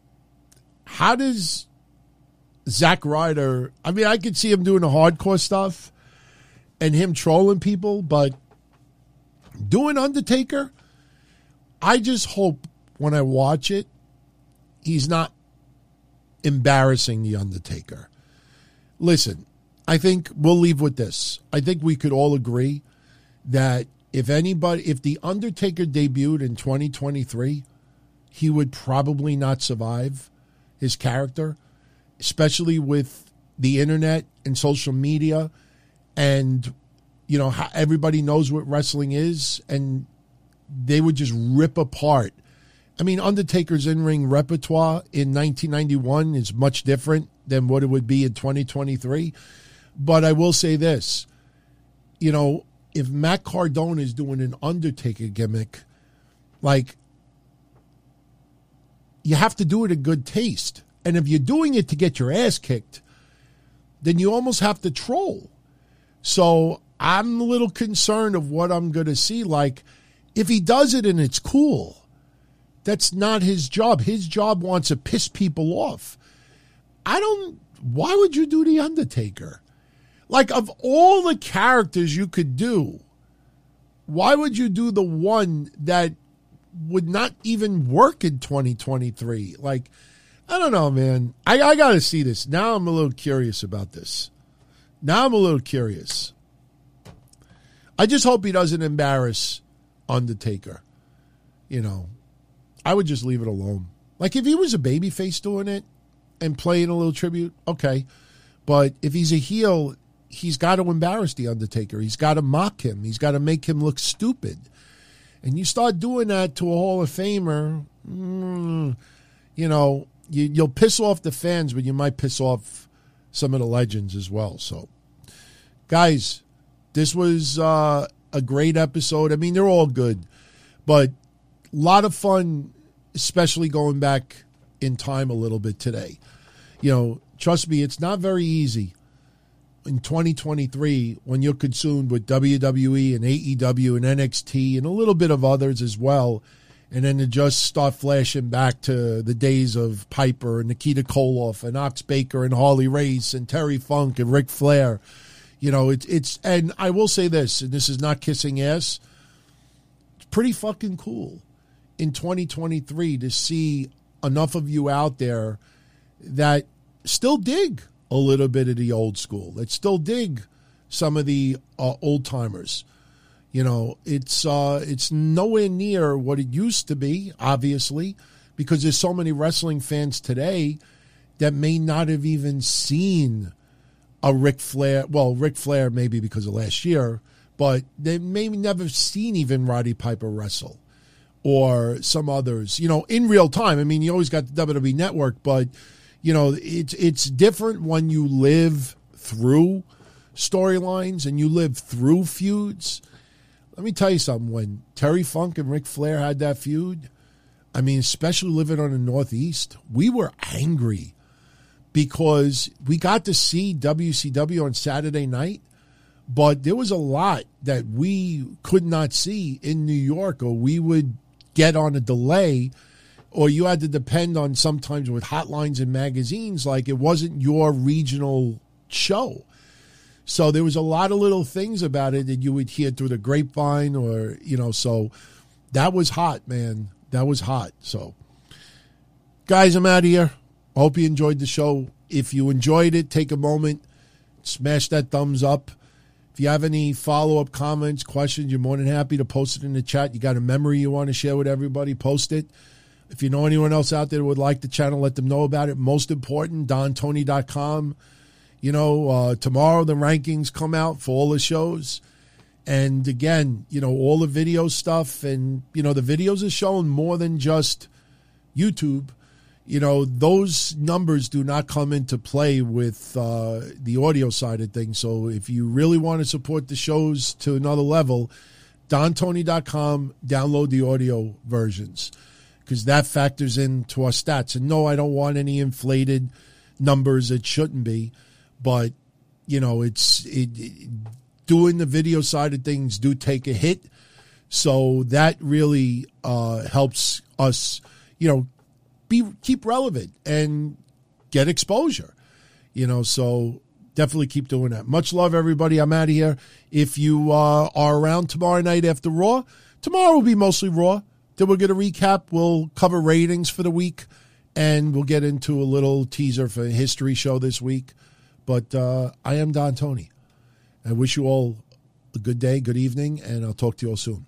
how does Zack Ryder, I mean, I could see him doing the hardcore stuff and him trolling people, but doing Undertaker, I just hope when I watch it, he's not embarrassing the Undertaker. Listen, I think we'll leave with this. I think we could all agree that if anybody, if the Undertaker debuted in twenty twenty-three, he would probably not survive his character, especially with the internet and social media, and you know how everybody knows what wrestling is, and they would just rip apart. I mean, Undertaker's in-ring repertoire in nineteen ninety-one is much different than what it would be in twenty twenty-three. But I will say this, you know, if Matt Cardona is doing an Undertaker gimmick, like, you have to do it in good taste. And if you're doing it to get your ass kicked, then you almost have to troll. So I'm a little concerned of what I'm going to see. Like, if he does it and it's cool, that's not his job. His job wants to piss people off. I don't, why would you do The Undertaker? Like, of all the characters you could do, why would you do the one that would not even work in twenty twenty-three? Like, I don't know, man. I, I got to see this. Now I'm a little curious about this. Now I'm a little curious. I just hope he doesn't embarrass Undertaker. You know, I would just leave it alone. Like, if he was a babyface doing it and playing a little tribute, okay. But if he's a heel, he's got to embarrass The Undertaker. He's got to mock him. He's got to make him look stupid. And you start doing that to a Hall of Famer, mm, you know, you, you'll piss off the fans, but you might piss off some of the legends as well. So, guys, this was uh, a great episode. I mean, they're all good, but a lot of fun, especially going back in time a little bit today. You know, trust me, it's not very easy in twenty twenty-three when you're consumed with W W E and A E W and N X T and a little bit of others as well, and then to just start flashing back to the days of Piper and Nikita Koloff and Ox Baker and Harley Race and Terry Funk and Ric Flair. You know, it's, it's, and I will say this, and this is not kissing ass, it's pretty fucking cool in twenty twenty-three to see enough of you out there that still dig a little bit of the old school, that still dig some of the uh, old timers. You know, it's uh, it's nowhere near what it used to be, obviously, because there's so many wrestling fans today that may not have even seen a Ric Flair. Well, Ric Flair maybe because of last year, but they may never seen even Roddy Piper wrestle or some others, you know, in real time. I mean, you always got the W W E Network, but, you know, it's it's different when you live through storylines and you live through feuds. Let me tell you something. When Terry Funk and Ric Flair had that feud, I mean, especially living on the Northeast, we were angry because we got to see W C W on Saturday night, but there was a lot that we could not see in New York, or we would get on a delay, or you had to depend on sometimes with hotlines and magazines, like it wasn't your regional show. So there was a lot of little things about it that you would hear through the grapevine, or, you know, so that was hot, man. That was hot. So, guys, I'm out of here. I hope you enjoyed the show. If you enjoyed it, take a moment, smash that thumbs up. If you have any follow-up comments, questions, you're more than happy to post it in the chat. You got a memory you want to share with everybody, post it. If you know anyone else out there who would like the channel, let them know about it. Most important, don tony dot com. You know, uh, tomorrow the rankings come out for all the shows. And again, you know, all the video stuff, and, you know, the videos are showing more than just YouTube. You know, those numbers do not come into play with uh, the audio side of things. So if you really want to support the shows to another level, don tony dot com, download the audio versions, because that factors into our stats. And no, I don't want any inflated numbers. It shouldn't be. But, you know, it's it, it, doing the video side of things do take a hit. So that really uh, helps us, you know, be keep relevant and get exposure. You know, so definitely keep doing that. Much love, everybody. I'm out of here. If you uh, are around tomorrow night after Raw, tomorrow will be mostly Raw. Then we'll get a recap. We'll cover ratings for the week, and we'll get into a little teaser for a history show this week. But uh, I am Don Tony. I wish you all a good day, good evening, and I'll talk to you all soon.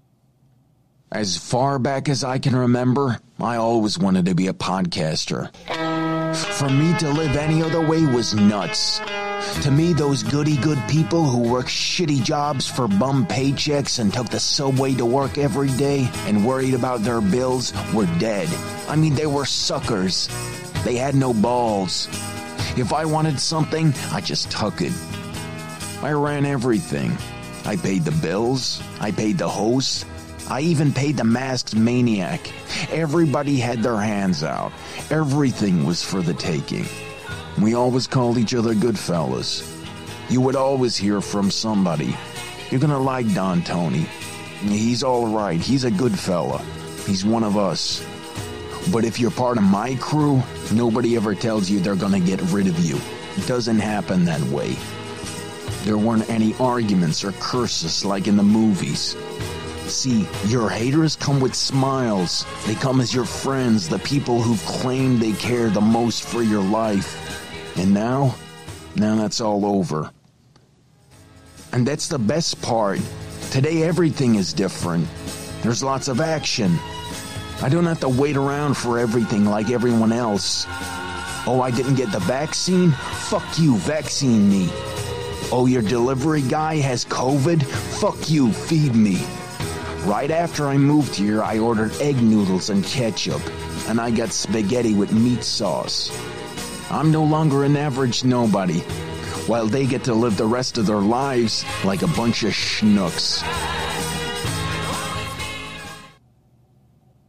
As far back as I can remember, I always wanted to be a podcaster. For me to live any other way was nuts. To me, those goody-good people who worked shitty jobs for bum paychecks and took the subway to work every day and worried about their bills were dead. I mean, they were suckers. They had no balls. If I wanted something, I just took it. I ran everything. I paid the bills. I paid the host. I even paid the masked maniac. Everybody had their hands out. Everything was for the taking. We always called each other good fellas. You would always hear from somebody. You're gonna like Don Tony. He's all right. He's a good fella. He's one of us. But if you're part of my crew, nobody ever tells you they're gonna get rid of you. It doesn't happen that way. There weren't any arguments or curses like in the movies. See, your haters come with smiles. They come as your friends, the people who've claimed they care the most for your life. And now, now that's all over. And that's the best part. Today everything is different. There's lots of action. I don't have to wait around for everything like everyone else. Oh, I didn't get the vaccine? Fuck you, vaccine me. Oh, your delivery guy has COVID? Fuck you, feed me. Right after I moved here, I ordered egg noodles and ketchup, and I got spaghetti with meat sauce. I'm no longer an average nobody, while they get to live the rest of their lives like a bunch of schnooks.